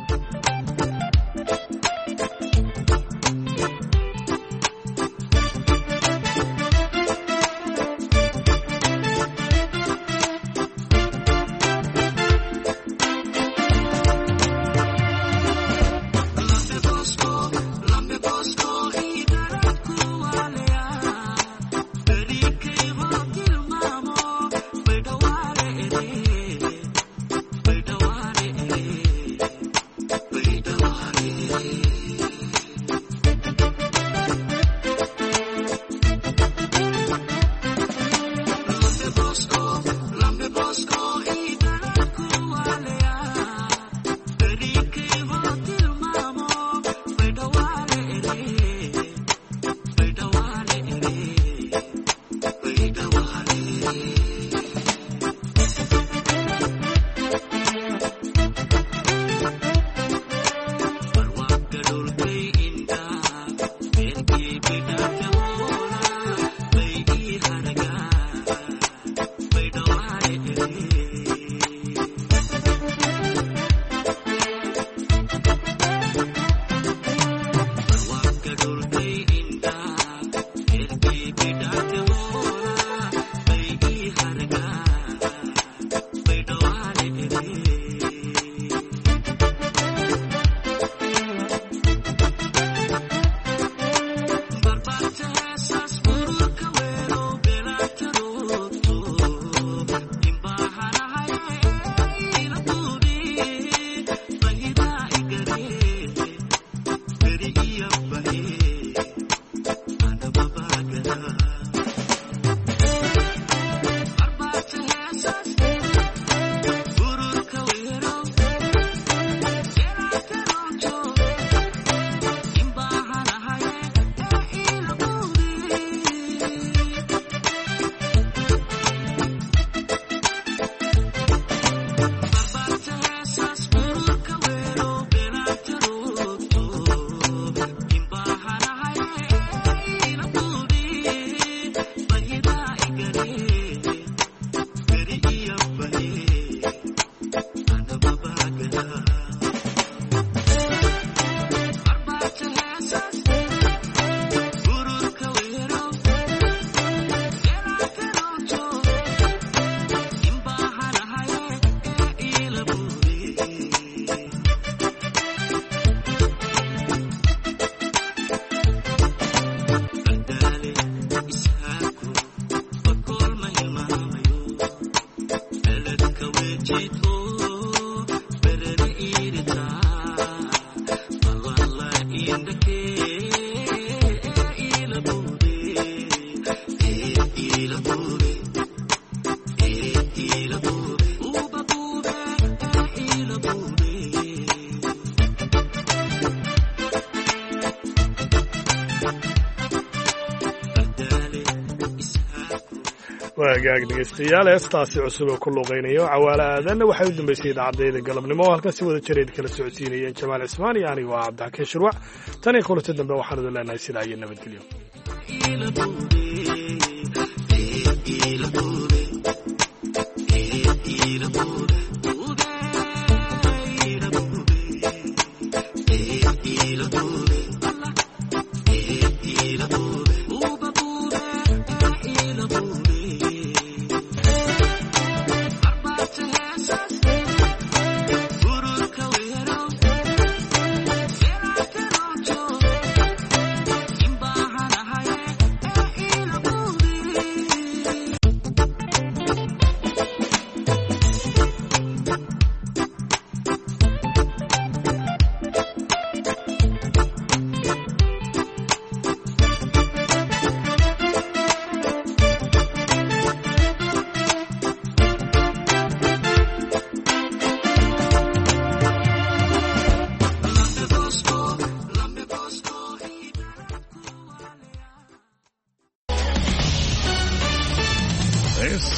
waagaag dhegeystayaal heestaasi cusub oo ku luuqaynayo cawaale aadanna waxay u dambeysay idaacadayda galabnimo oo halkan si wada jareed kala socodsiinayeen jamaal cismaan iyo anigu ah cabdixakiin shirwac tan iyo kulanta dambe waxaan idin leenahay sidaa iyo nabadgelyo. Yes.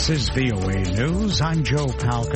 This is V O A News. I'm Joe Palca.